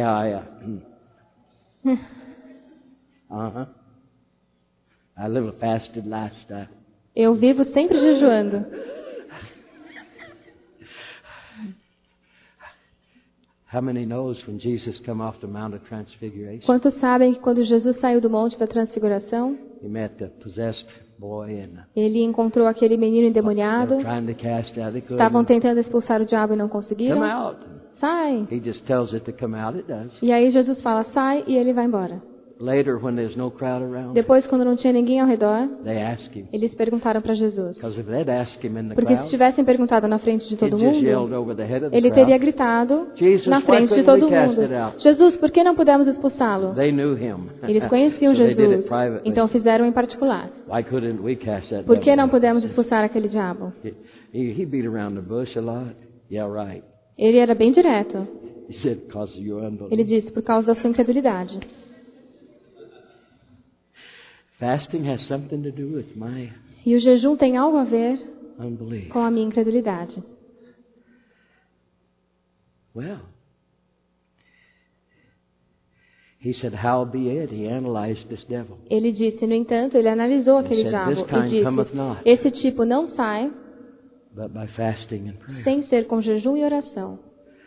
I live a fasted lifestyle. Eu vivo sempre jejuando. How many knows when Jesus come off the Mount of Transfiguration? Quantos sabem que quando Jesus saiu do Monte da Transfiguração, He met the possessed boy and ele encontrou aquele menino they endemoniado, were trying to cast out. They estavam couldn't. tentando expulsar o diabo e não Come conseguiram. out. Sai! He just tells it to come out. It does. E aí Jesus fala, sai, e ele vai embora. Later, when there's no crowd around, Depois, quando não tinha ninguém ao redor, they ask him. eles perguntaram para Jesus. Because if they'd asked him in the Porque se crowd, tivessem perguntado na frente de he todo just yelled mundo, over the head of the ele crowd. teria gritado Jesus, na why frente de couldn't todo we cast mundo. it out? Jesus, por que não pudemos expulsá-lo? They knew him. Eles conheciam So they did Jesus, it privately. então fizeram em particular. Why couldn't we cast that Por que devil não out? pudemos expulsar aquele diabo? He beat around the bush a lot. Yeah, right. Ele era bem direto. He said, because of your Ele unbelief. disse, por causa da sua incredulidade. Fasting has something to do with my E o jejum tem algo a ver unbelief. com a minha incredulidade. Well, he said, howbeit, he analyzed this devil. Ele disse, no entanto, ele analisou aquele said, diabo "This kind e cometh disse, not." esse tipo não sai But by fasting and prayer. sem ser com jejum e oração.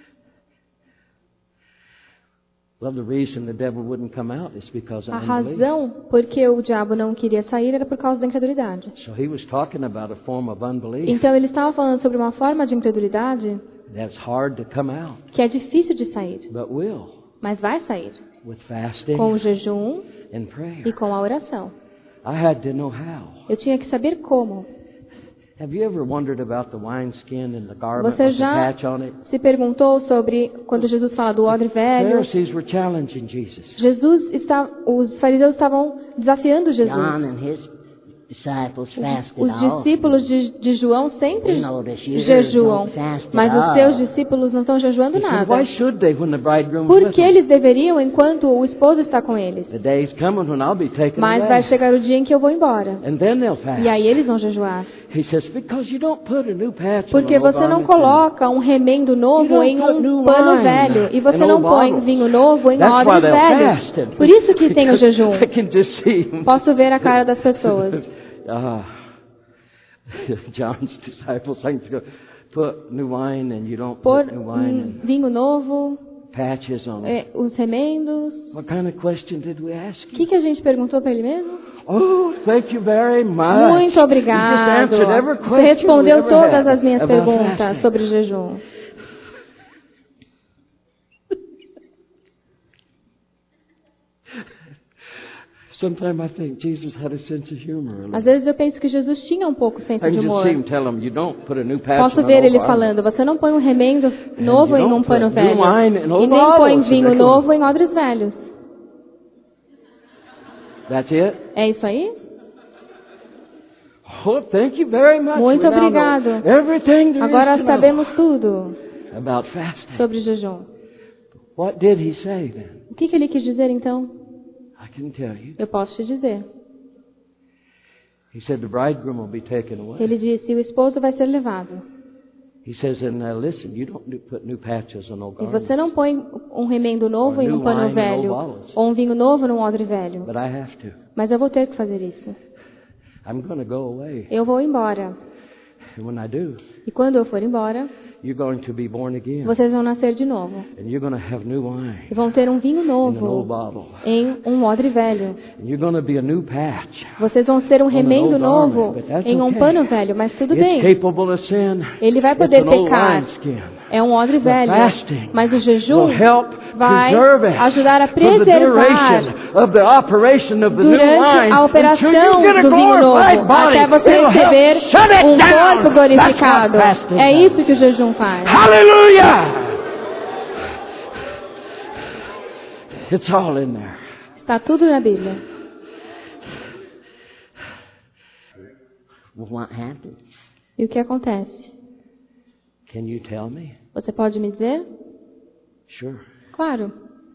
Well, the reason the devil wouldn't come out is because of A unbelief. razão por que o diabo não queria sair era por causa da incredulidade. So he was talking about a form of unbelief Então ele estava falando sobre uma forma de incredulidade that's hard to come out, que é difícil de sair, but will mas vai sair with fasting com o jejum and prayer. e com a oração. I had to know how. Eu tinha que saber como. Have you ever wondered about the wineskin and the garment Você with the já patch on it? se perguntou sobre quando Jesus fala do odre velho? Pharisees were challenging Jesus. Os fariseus estavam desafiando Jesus. John and his disciples fasted Os all. discípulos de João sempre You notice yours jejuam, don't fast at mas os all. seus discípulos não estão jejuando He said, nada. why should they when the bridegroom is Por with que them? eles deveriam enquanto o esposo está com eles? The day's coming when I'll be taken Mas vai away. chegar o dia em que eu vou embora. And then they'll fast. E aí eles vão jejuar. He says, because you don't put a new patch Porque on an old você não garment coloca um remendo You novo don't em put um new pano wine velho. E você in não old põe bottles. vinho novo em That's why odres they'll velhos. fast. Por isso que tem o jejum. I can just see them. Posso ver a cara das pessoas. John's disciples think to go, put new wine and you don't Pôr put new wine and vinho novo, patches on it. os remendos. What kind of question did we ask O him? que a gente perguntou para ele mesmo? Oh, thank you very much. Muito You obrigado. just answered every Você question we respondeu ever todas had as minhas about perguntas fasting. sobre jejum. Sometimes I think Jesus had a sense of humor. Às vezes eu penso que Jesus tinha um pouco senso I de can just humor. see him tell him, you don't put a new patch Posso on an ver old ele garment. falando, você não põe um remendo novo you em um don't pano put new velho. wine in old E nem põe bottles. vinho And they novo em odres velhos. That's it? É isso aí? Oh, thank you very much. Muito We now know obrigado. everything there Agora is to know sabemos tudo about fasting. sobre jejum. What did he say then? O que ele quis dizer então? I can tell you. Eu posso te dizer. He said the bridegroom will be taken away. Ele disse, o esposo vai ser levado. He says, and listen, you don't put new patches on old E garments, você não põe um remendo novo em um pano velho ou um vinho novo num odre velho. but I have to. Mas eu vou ter que fazer isso. I'm going to go away. Eu vou embora. And when I do, E quando eu for embora, You're going to be born again. vocês vão nascer de novo. And you're going to have new wine E vão ter um vinho in an old novo bottle. em um odre velho. And you're going to be a new patch. Vocês vão ser um remendo old novo garment, but that's em um okay. pano velho, mas tudo It's bem. capable of sin. Ele vai It's poder an old pecar. wineskin. É um odre velho, fasting mas o jejum will help vai preserve it ajudar a for the preservar duration of the operation of the new durante wine a until you operação get a do vinho novo, glorified body. até você It'll help receber shut it um down. corpo glorificado. That's what fasting É does. isso que o jejum faz. Hallelujah! It's all in there. Está tudo na Bíblia. Well, what happens? E o que acontece? Can you tell me? Você pode me dizer? Sure. Claro.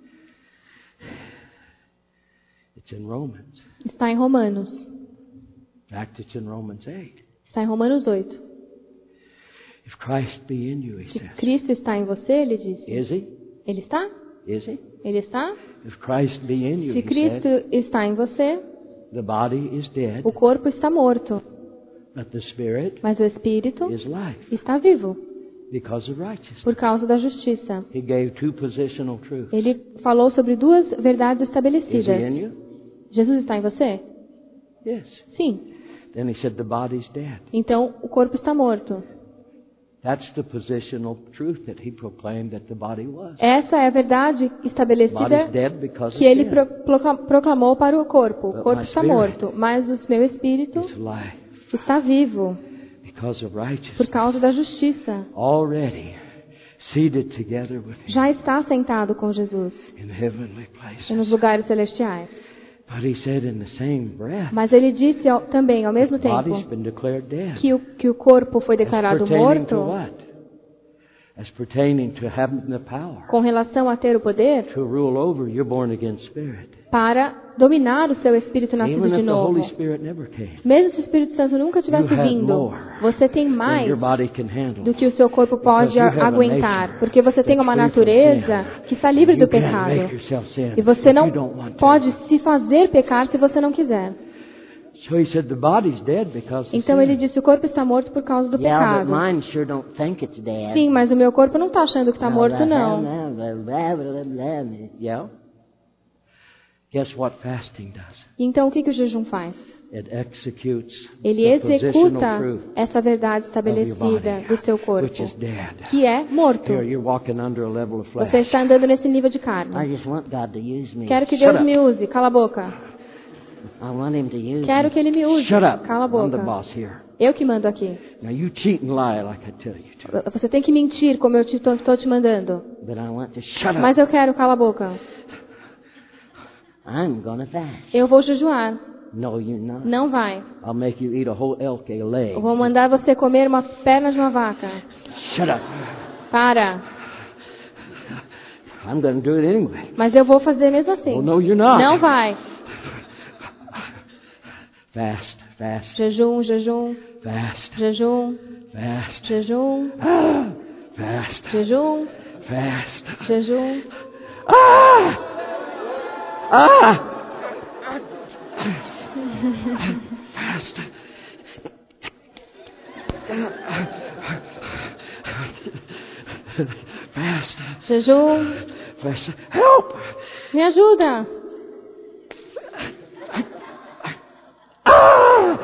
It's in Romans. Está em Romanos. In fact, it's in Romans 8. Está em Romanos 8. If Christ be in you, he Se says. Cristo está em você, ele disse. Is he? Ele está? Is he? Ele está? If Christ be in you, Se he Cristo said, está em você, the body is dead, o corpo está morto, but the spirit mas o espírito is life está vivo because of righteousness. por causa da justiça. He gave two positional truths. Ele falou sobre duas verdades Is he estabelecidas. in you? Jesus está em você? Yes. Sim. Then he said the body's dead. Então o corpo está morto. That's the positional truth that he proclaimed that the body was. Essa é a verdade The estabelecida body's dead because que ele it's dead. proclamou para o corpo. O But corpo my está spirit morto, mas o meu espírito It's life está vivo because of por righteousness. causa da justiça. Already seated together with him Já está sentado com Jesus in heavenly nos places. lugares celestiais. But he said in the same breath, Mas ele disse também, ao mesmo the body's tempo, been declared dead. que o corpo foi As declarado pertaining to morto what? As pertaining to having the power com relação a ter o poder to rule over your born again spirit. para dominar o seu espírito nascido Even de if the novo. Holy Spirit never came, Mesmo se o Espírito Santo nunca tivesse you have vindo, more você tem than mais your body can handle. do que o seu corpo pode Because you have a aguentar, nature porque você tem uma that's free from natureza sin. que está livre do You can't pecado. make yourself sin E você if não you don't want to. pode se fazer pecar se você não quiser. So he said the body's dead because of Então sin. ele disse, o corpo está morto por causa do Yeah, but pecado. mine sure don't think it's dead. Sim, mas o meu corpo não está achando que está morto, não. Yeah? Guess what fasting does? Então o que o jejum faz? It executes Ele the positional executa truth essa verdade of your estabelecida body, do seu which corpo, is dead. que é morto. Here, you're walking under a level of flesh. Você está andando nesse nível de I carne. just want God to use me. Quero que Shut Deus up. me use. Cala a boca. I want Him to use Quero me. que Ele me use. Shut up. Cala a I'm the boca. boss here. Eu que mando aqui. Now you cheat and lie like I tell you to. Você tem que mentir como eu estou te mandando. But I want to Shut up. Mas eu quero, cala a boca. I'm gonna fast. Eu vou jejuar. No, you're not. Não vai. I'll make you eat a whole elk a leg. Eu vou mandar você comer uma perna de uma vaca. Shut up. Para. I'm going to do it anyway. Mas eu vou fazer mesmo assim. Oh, no, you're not. Não vai. Fast, fast, Jejum, jejum, fast, jejum, fast, jejum, fast, jejum, fast. jejum. Ah! Ah! Fast. Fast. Jejum. Fast. Help! Me ajuda. Ah!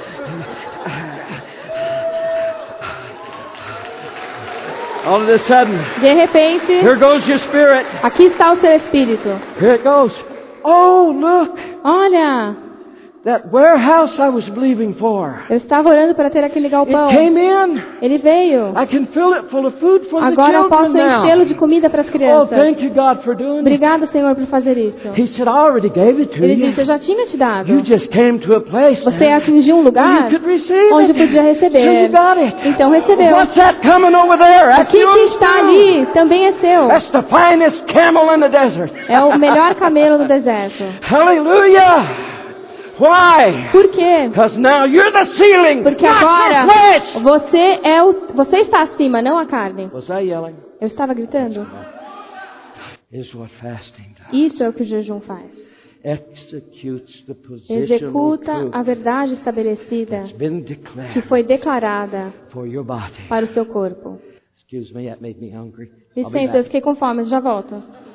All of a sudden, De repente, here goes your spirit. aqui está o seu espírito. Here it goes. Oh, look! Olha, That warehouse I was believing for. eu estava orando para ter aquele galpão. It came in. Ele veio. I can fill it full of food for Agora eu the posso children now. enchê-lo de comida para as Oh, crianças. thank you, God, for doing it. Obrigado, Senhor, por fazer isso. He said, I already gave it to Ele you. disse, eu já tinha te dado. You just came to a place Você now atingiu um where lugar you could receive onde it. podia So you receber. got it. Então recebeu. What's that coming over there? O That's que yours está too. ali também é seu. That's the finest camel in the desert. É o melhor camelo no deserto. Hallelujah. Why? Por quê? Because now you're the ceiling, Porque not agora your flesh. você está acima, não a carne. Was I yelling? Eu estava gritando. Is what fasting does. Isso é o que o jejum faz. Executes the positional Executa a truth verdade estabelecida that's been que declared foi declarada for your body. para o seu corpo. Excuse me, that made me hungry. I'll be Licença, eu back. fiquei com fome, já volto.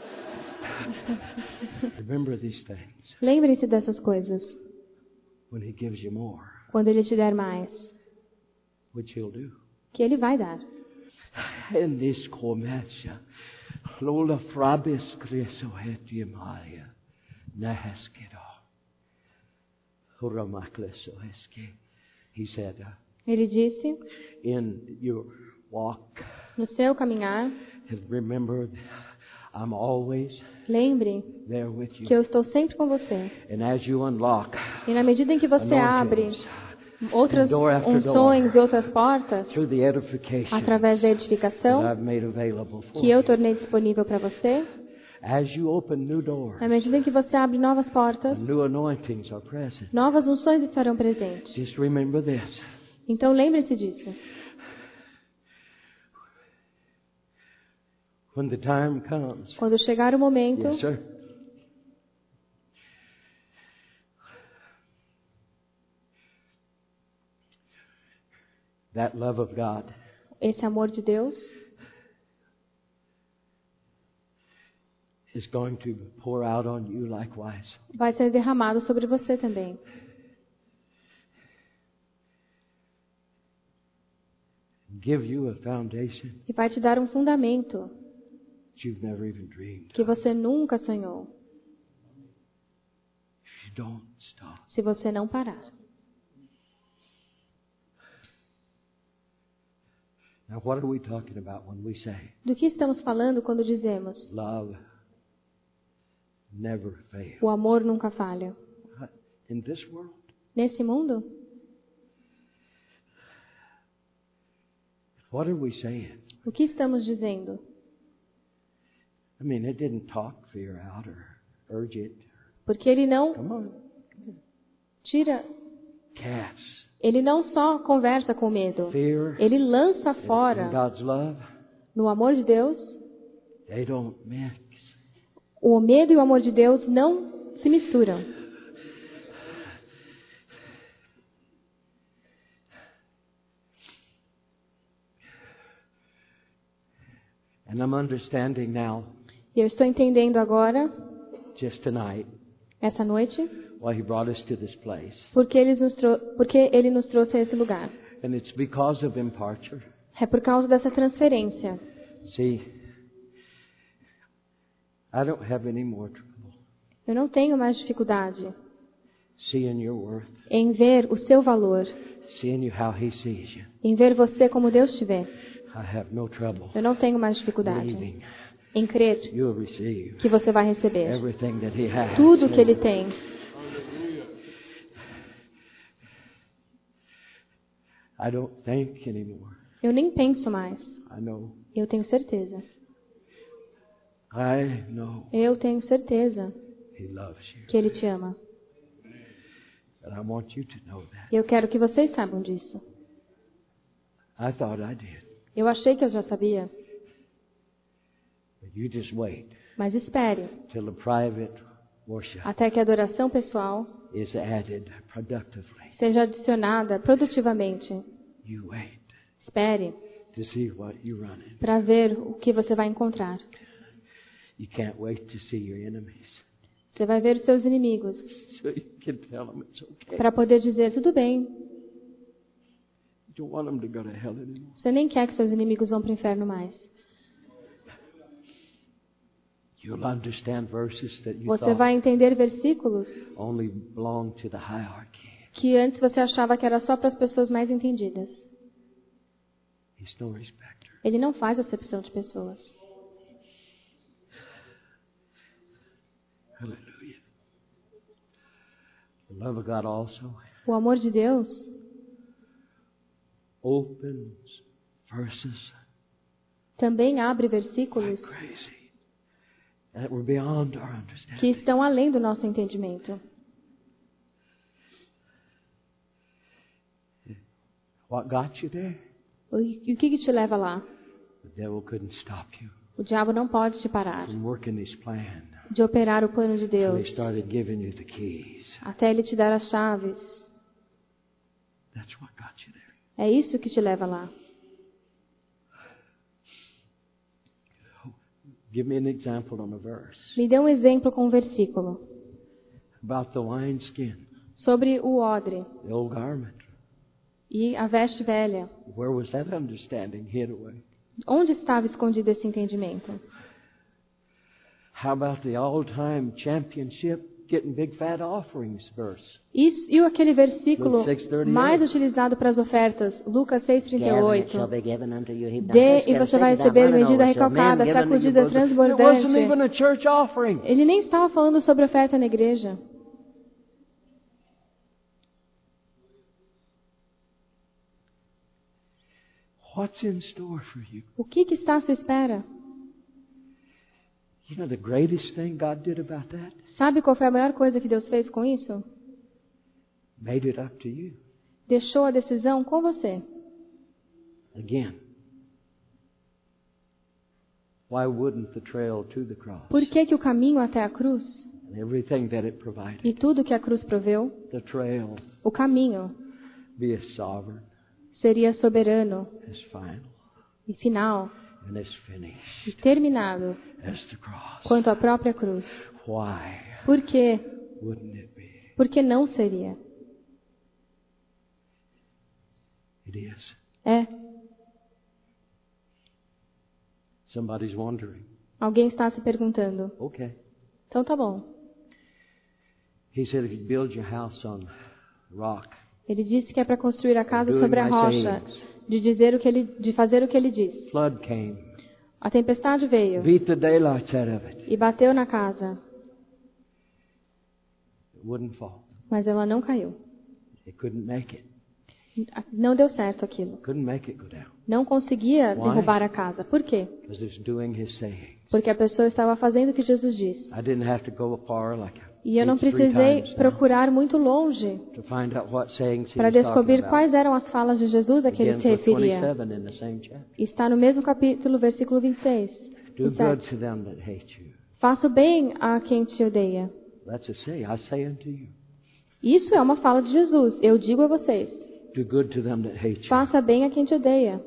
Remember these things. Lembre-se dessas coisas. When He gives you more, Quando Ele te der mais, which He'll do. que Ele vai dar. En this kometja, Lola frabis kreso heti Maria, naheskedo. Huramakleso heske. He said, Ele disse, in your walk, no seu caminhar, remember, I'm always lembre there with you. que eu estou sempre com você. And as you unlock E na medida em que você abre outras unções e outras portas, through the edification através da that edificação I've made available for que eu you, tornei disponível para você, as you open new doors, na medida em que você abre novas portas, new anointings are present. novas unções estarão presentes. Just remember this. Então lembre-se disso. When the time comes, Quando chegar o momento, yes, sir. That love of God esse amor de Deus is going to pour out on you likewise. vai ser derramado sobre você também. Give you a foundation E vai te dar um fundamento that you've never even dreamed. que você nunca sonhou, If you don't stop. se você não parar. Now, what are we talking about when we say Do que estamos falando quando dizemos love never fails? o amor nunca falha? In this world, Nesse mundo, what are we saying? o que estamos dizendo? I mean, it didn't talk fear out or urge it. Porque ele não Come on. tira, Cast ele não só conversa com medo, fear ele lança in fora God's love. no amor de Deus. They don't mix. O medo e o amor de Deus não se misturam. And I'm understanding now, E eu estou entendendo agora, just tonight, essa noite, why He brought us to this place. porque ele nos trouxe a esse lugar. And it's because of imparture. É por causa dessa transferência. See, I don't have any more trouble Eu não tenho mais dificuldade seeing your worth, em ver o seu valor, seeing you how He sees you. em ver você como Deus te vê. I have no trouble Eu não tenho mais dificuldade believing em crer you'll receive que você vai receber everything that He has. tudo que Ele tem. I don't think anymore. Eu nem penso mais. I know. Eu tenho certeza. I know Eu tenho certeza He loves you. que Ele te ama. And I want you to know that. E eu quero que vocês saibam disso. I thought I did. Eu achei que eu já sabia, But you just wait mas espere till the private worship até que a adoração pessoal is added productively. seja adicionada produtivamente. You wait Espere to see what you run in. para ver o que você vai encontrar. You can't wait to see your enemies. Você vai ver os seus inimigos So you can tell them it's okay. para poder dizer, tudo bem. You don't want them to go to hell anymore. Você nem quer que seus inimigos vão para o inferno mais. You'll understand verses that you Você thought vai entender versículos only belong to the hierarchy. que antes você achava que era só para as pessoas mais entendidas. He's no respecter. Ele não faz acepção de pessoas. Hallelujah. The love of God also O amor de Deus opens verses também abre like versículos crazy that were beyond our que understanding. estão além do nosso entendimento. What got you there? E o que te leva lá? The devil couldn't stop you O diabo não pode te parar from working his plan. de operar o plano de When Deus he started giving you the keys. até Ele te dar as chaves. That's what got you there. É isso que te leva lá. Give me an example on a verse. Me dê um exemplo com um versículo About the wineskin, sobre o odre the old garment. e a veste velha. Where was that understanding hid away? Onde estava escondido esse entendimento? How about the all-time championship getting big fat offerings verse? E aquele versículo Luke 6:38. mais utilizado para as ofertas, Lucas Gather, it 6,38. shall be given unto you. Heap Dê down, e você vai receber medida recalcada, sacudida, It wasn't transbordante. even a church offering. Ele nem estava falando sobre oferta na igreja. What's in store for you? O que está à sua espera? You know the greatest thing God did about that? Sabe qual foi a maior coisa que Deus fez com isso? Made it up to you. Deixou a decisão com você. Again. Why wouldn't the trail to the cross Por que o caminho até a cruz and everything that it provided, e tudo que a cruz proveu, the trail, o caminho be as sovereign, seria soberano as final, e final and as e finished terminado as the cross? quanto a própria cruz? Why Por que? wouldn't it be? Por que não seria? It is. É. Somebody's wondering. Alguém está se perguntando. Okay. Então tá bom. He said if you build your house on rock, Ele disse que é para construir a casa doing sobre a my rocha, sayings, de fazer o que ele diz. flood came, A tempestade veio beat the daylights out of it. e bateu na casa, It wouldn't fall. mas ela não caiu. It couldn't make it. Não deu certo aquilo. Couldn't make it go down. Não conseguia Why? derrubar a casa. Por quê? Because it's doing his saying. Porque a pessoa estava fazendo o que Jesus disse. I didn't have to go far like E eu não 3 precisei times now procurar muito longe to find out what sayings he para was talking descobrir about. quais eram as falas de Jesus a que ele Again, se verse referia. 27 in the same chapter. Está no mesmo capítulo, versículo 26. Do 27. good to them that hate you. Faça o bem a quem te odeia. That's a say. I say unto you. Isso é uma fala de Jesus. Eu digo a vocês. Do good to them that hate you. Faça bem a quem te odeia.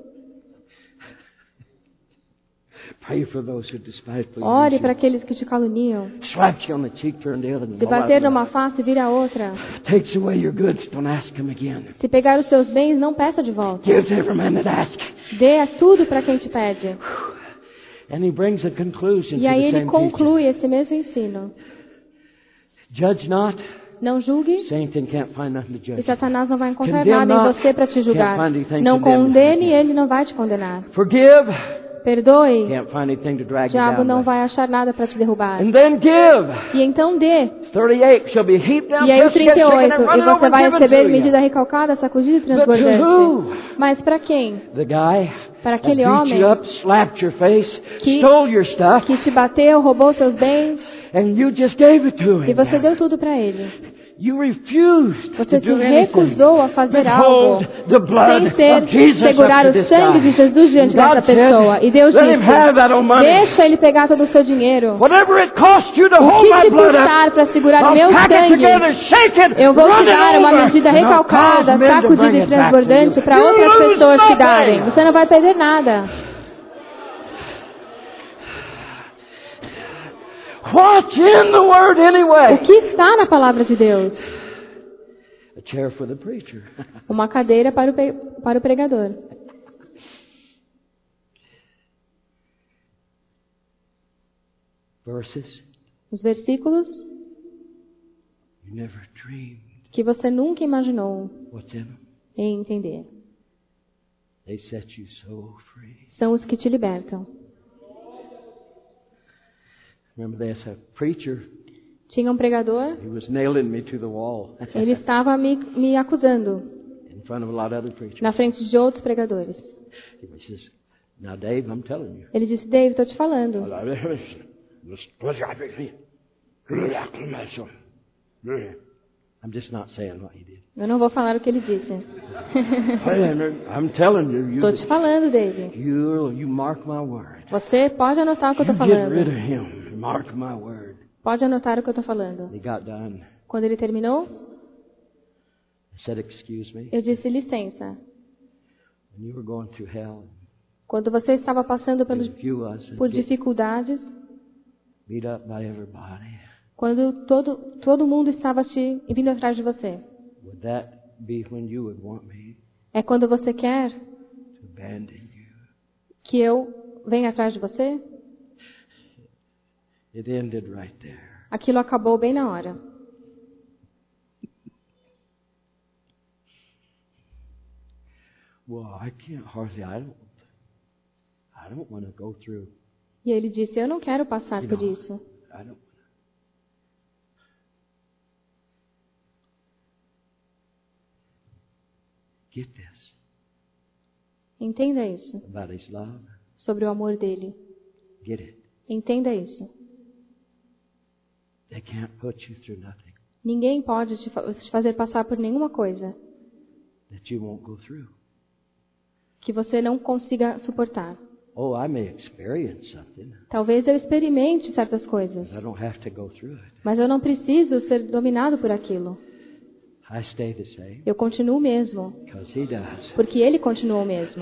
Pray for those who despitefully Ore use para you. aqueles que te caluniam. Slap you on the cheek, turn the other. and Se all that bater stuff. numa face, vira a outra. Takes away your goods, don't ask him again. Se pegar os seus bens, não peça de volta. Give to every man that asks. Dê tudo para quem te pede. And he brings a conclusion E to aí the ele same conclui esse mesmo ensino. teaching. Judge not. Não julgue, Satan can't find nothing to judge. e Satanás não vai encontrar Condemn nada em not, você para te julgar. can't find anything Não to condemn condene, you. ele não vai te condenar. Forgive. Perdoe, Can't find anything to o drag you diabo down. não with. vai achar nada para te derrubar. And then give. E então dê. 38 shall be heaped down. E aí o pressed together, 38, shaken, and e running over você and vai given receber to you. medida recalcada, sacudida e But to transbordante. who? Mas para quem? The guy Para that aquele beat homem you up, slapped your face, que- stole your stuff, Que te bateu, roubou seus bens, and you just gave it to e him. você deu tudo para ele. You refused Você to se do anything. recusou a fazer But algo hold the blood sem of Jesus segurar up to o this sangue guy. de Jesus diante God dessa said, pessoa. E Deus let him have that old disse, money. deixa ele pegar todo o seu dinheiro. Whatever it cost you to O hold que my te blood custar up, para segurar I'll meu pack it sangue, together, shake it, eu vou run te it dar uma over, medida and I'll recalcada, cause men to sacudida bring e it back to transbordante you. para You outras lose pessoas te nothing. darem. Você não vai perder nada. What's in the Word O anyway? que está na palavra de Deus? A chair for the preacher. Uma cadeira para o pregador. Verses Os versículos you never dreamed que você nunca imaginou what's in them. em entender. They set you so free. São os que te libertam. Remember, there's a preacher. Tinha um pregador, He was nailing me to the wall ele estava me acusando in front of a lot of other preachers. na frente de outros pregadores. He says, "Now, Dave, I'm telling you." Ele disse, Dave, estou te falando. I'm just not saying what he did. Eu não vou falar o que ele disse. I'm telling you, Estou te falando, Dave. you mark my word. Você pode anotar o que eu You estou get rid falando. of him. Mark my word. Pode anotar o que eu estou falando. He got done. Quando ele terminou, I said, "Excuse me." eu disse, licença. When you were going through hell, Quando você estava passando there's a few of us por that dificuldades, beat up by everybody. Quando todo mundo estava vindo atrás de você. Would that be when you would want me É quando você quer to abandon you? que eu venha atrás de você? It ended right there. Aquilo acabou bem na hora. Well, I can't hardly. I don't want to go through. E ele disse, eu não quero passar por isso. I don't. Get this Entenda isso. about His love. Sobre o amor dele. Get it. Entenda isso. They can't put you through nothing Ninguém pode te fazer passar por nenhuma coisa that you won't go through. que você não consiga suportar. Oh, I may experience something, Talvez eu experimente certas coisas, but I don't have to go through it. mas eu não preciso ser dominado por aquilo. I stay the same Eu continuo o mesmo, because He does. porque ele continua o mesmo.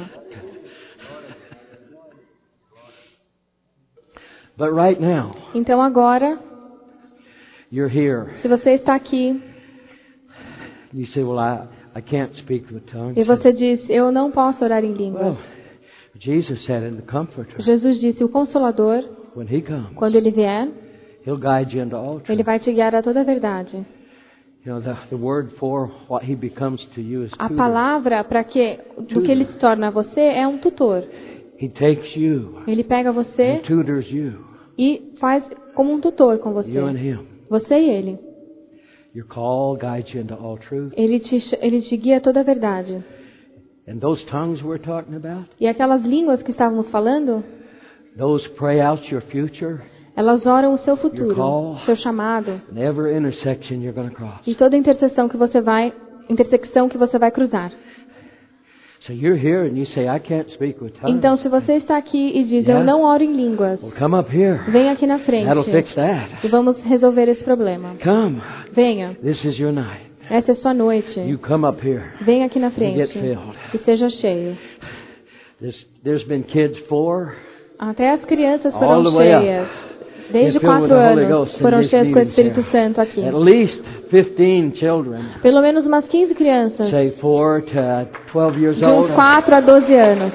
But right now, Então agora, you're here. se você está aqui You say, well, I can't speak with tongues. e você diz, eu não posso orar em línguas. Well, Jesus said in the Comforter, Jesus disse, o Consolador, when He comes, quando ele vier, He'll guide you into all ele truth. vai te guiar a toda a verdade. You know, the word for what He becomes to you is A tutor. palavra para que do que ele se torna a você é um tutor. He takes you Ele pega você and tutors you, e faz como um tutor com você. you and Him. Você e ele. Your call guides you into all truth. Ele te guia a toda a verdade. And those tongues we're talking about, E aquelas línguas que estávamos falando, those pray out your future elas oram o seu futuro, Your call. o seu chamado and every intersection you're going to cross. e toda intersecção que você vai cruzar. So you're here and you say, I can't speak with tongues. Então, se você está aqui e diz, Yeah. eu não oro em línguas, Well, come up here. venha aqui na frente That'll fix that. e vamos resolver esse problema. Come. Venha. This is your night. Essa é sua noite. You come up here. Venha aqui na frente get filled. e seja cheio. There's been kids 4. Até as crianças All foram the way up. cheias. Desde Get filled with 4 the Holy anos Ghost in foram these cheias com o meetings Espírito here. Santo aqui. At least 15 children, Pelo menos umas 15 crianças, say 4 to 12 years de uns old. 4 a 12 anos.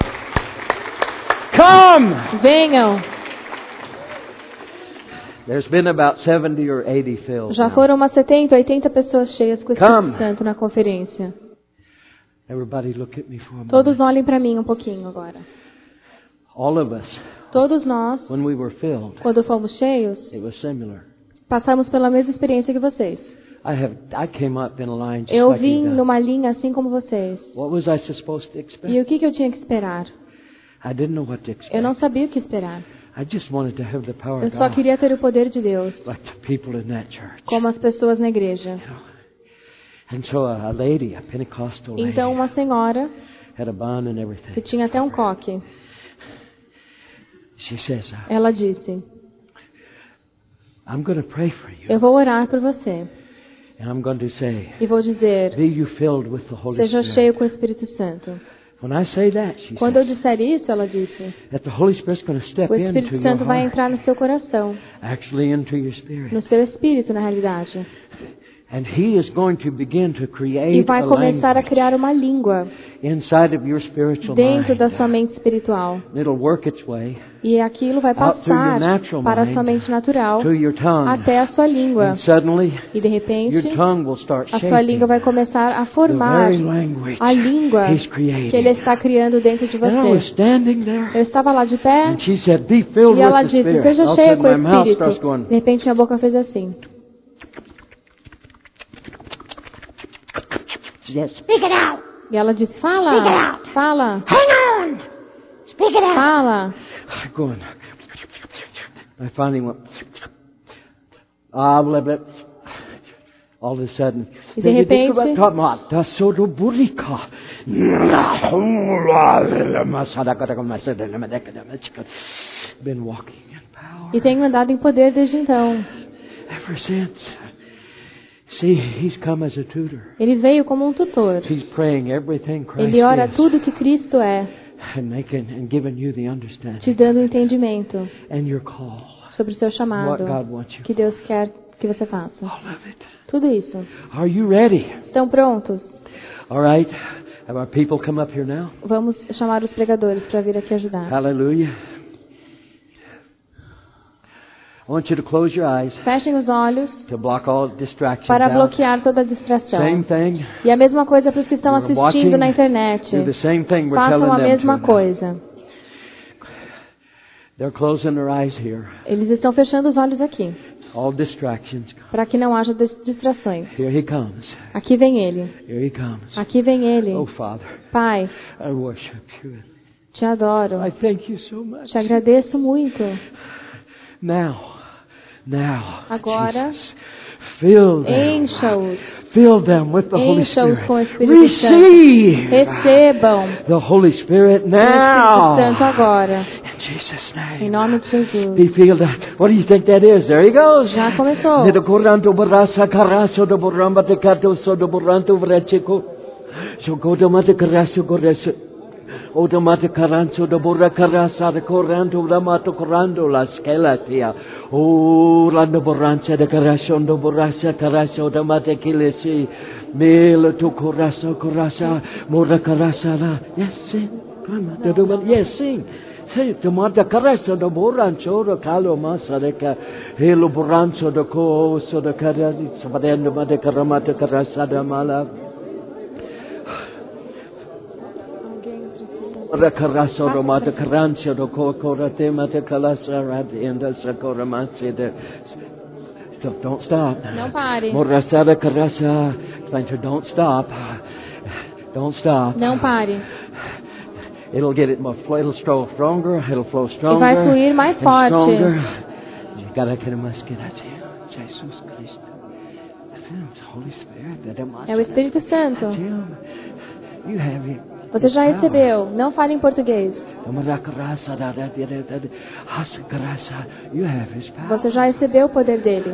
Come! Venham. There's been about 70 or 80 filled. Já now. foram umas 70, 80 pessoas cheias com o Espírito Come. Santo na conferência. Everybody look at me for a moment. Todos olhem para mim um pouquinho agora. All of us, Todos nós, when we were filled, quando fomos cheios, it was similar. passamos pela mesma experiência que vocês. I came up in a line just Eu like vim you done. numa linha assim como vocês. What was I supposed to expect? E o que eu tinha que esperar? I didn't know what to expect. Eu não sabia o que esperar. I just wanted to have the power Eu of só God, queria ter o poder de Deus, like the people in that church. como as pessoas na igreja. And so a lady, a Pentecostal lady, Então uma senhora, had a bun and que everything. tinha até um coque, She says, ela disse, I'm going to pray for you. eu vou orar por você. And I'm going to say, E vou dizer, be you filled with the Holy seja Spirit. cheio com o Espírito Santo. When I say that, she Quando eu says, disser isso, ela disse, that the Holy Spirit's going to step o into Espírito your Santo vai heart, entrar no seu coração, actually into your spirit. no seu espírito, na realidade. And He is going to begin to E create vai a começar a language criar uma língua inside of your spiritual dentro mind. da sua mente espiritual. It'll work its way E aquilo vai out through your passar natural para a mind sua mente natural to your tongue. até a sua língua. And suddenly, E de your repente, tongue will start a sua shaping língua vai começar a the formar very language a língua He's que Ele creating. está criando dentro de And I was você. standing there, Eu estava lá de pé and she said, be filled e ela with the disse, Spirit. seja All of a cheia sudden, com o my mouth starts Espírito. going, De repente, minha boca fez assim. she says, Speak it out. E ela disse, Speak fala, it out. fala, Hang on. Speak it out. fala. going. I finally went, blah, blah. All of a sudden, E de repente, been walking in power e tenho andado em poder desde então. ever since. See, He's come as a tutor. Ele veio como um tutor. He's praying everything Christ Ele ora is tudo que Cristo é, and giving you the te understanding dando entendimento and your call. sobre o seu what chamado, God wants you. que Deus quer que você faça. All of it. Tudo isso. Are you ready? Estão prontos? All right. Have our people come up here now? Vamos chamar os pregadores para vir aqui ajudar. Hallelujah. I want you to close your eyes Fechem os olhos to block all distractions para out. bloquear toda a distração. Same thing. E a mesma coisa para os que estão We're assistindo watching. na internet. Do the same thing we're Façam telling a them mesma to. coisa. They're closing their eyes here. Eles estão fechando os olhos aqui, All distractions. para que não haja distrações. Here he comes. Aqui vem ele. Here he comes. Aqui vem ele. Oh, Father, Pai, I worship you. te adoro. I thank you so much. Te agradeço muito. Now, Agora, Jesus, fill them. encha-os. Fill them with the Holy Encha-os Spirit. com o Espírito Santo. Receive Recebam the Holy Spirit o Espírito now. Santo agora. In Jesus' Em name. nome de Jesus. Be filled. What do you think that is? There he goes. Já começou. Nito koranto barasa karaso do boramba te kato so do boranto vrechiko. So go to mate karaso koreso. Automate karanso do borra karasa de koranto ramato korando la skelatia. O rando boranza de karaso do borasa karaso do mate kilesi. Mele to korasa mora karasa la. Yes, sing. Come on. Yes, sing. Hey, tomata caressa do borancho do calo massa de ca helo borancho do co so do cara sabadendo mate caramata caressa da mala ora carassa do mate carancho do co corate mate calasa radenda sacoramanse de don't stop. Não pare. Morasada carassa, don't stop. Don't stop. Não pare. It'll get it more. It'll flow stronger. It'll flow stronger. E vai fluir mais and forte. Stronger. Jesus Cristo. Holy Spirit. É o Espírito Santo. You have it. Você já recebeu. Não fale em português. You have His power. Você já recebeu o poder dele.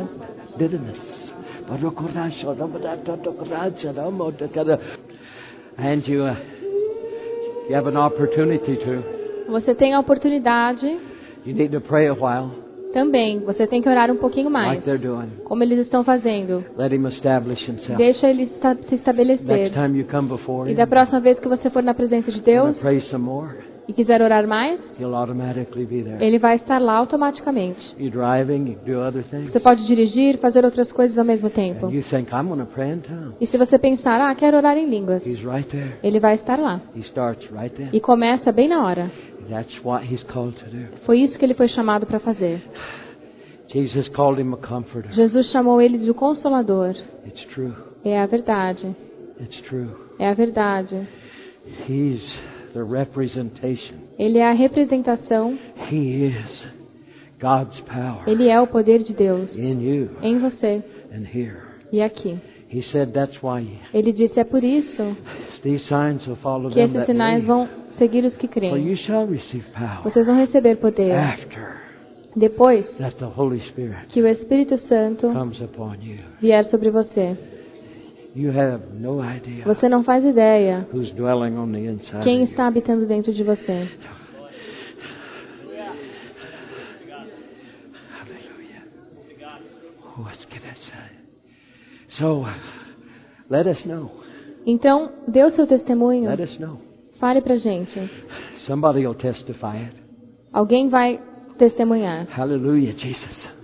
And you have an opportunity to. Você tem a oportunidade You need to pray a while, também. Você tem que orar um pouquinho mais. like they're doing. Como eles estão fazendo. Let Him establish Himself. Deixa ele se estabelecer. Next time you come before E Him, da próxima vez que você for na presença de and Deus pray some more, e quiser orar mais, He'll automatically be there. ele vai estar lá automaticamente. You're driving, you do other things, Você pode dirigir, fazer outras coisas ao mesmo tempo. and you think, I'm going to pray in tongues. E se você pensar, quero orar em línguas, He's right there. ele vai estar lá. He starts right there. E começa bem na hora. That's what He's called to do. Foi isso que ele foi chamado para fazer. Jesus called Him a comforter. Jesus chamou ele de Consolador. It's true. É a verdade. It's true. É a verdade. He's the representation. Ele é a representação. He is God's power Ele é o poder de Deus in you em você and here. e aqui. He said that's why Ele disse, é por isso these signs will follow que them esses that sinais believe. vão seguir os que For creem. you shall receive power Vocês vão receber poder after depois that the Holy Spirit que o Espírito Santo comes upon you. vier sobre você. You have no idea Você não faz ideia who's dwelling on the inside quem of you. está habitando dentro de você. Hallelujah. Oh, let's get that side. So, let us know. Então, dê o seu testemunho. Let us know. Fale pra gente. Somebody will testify it. Alguém vai testemunhar. Hallelujah, Jesus.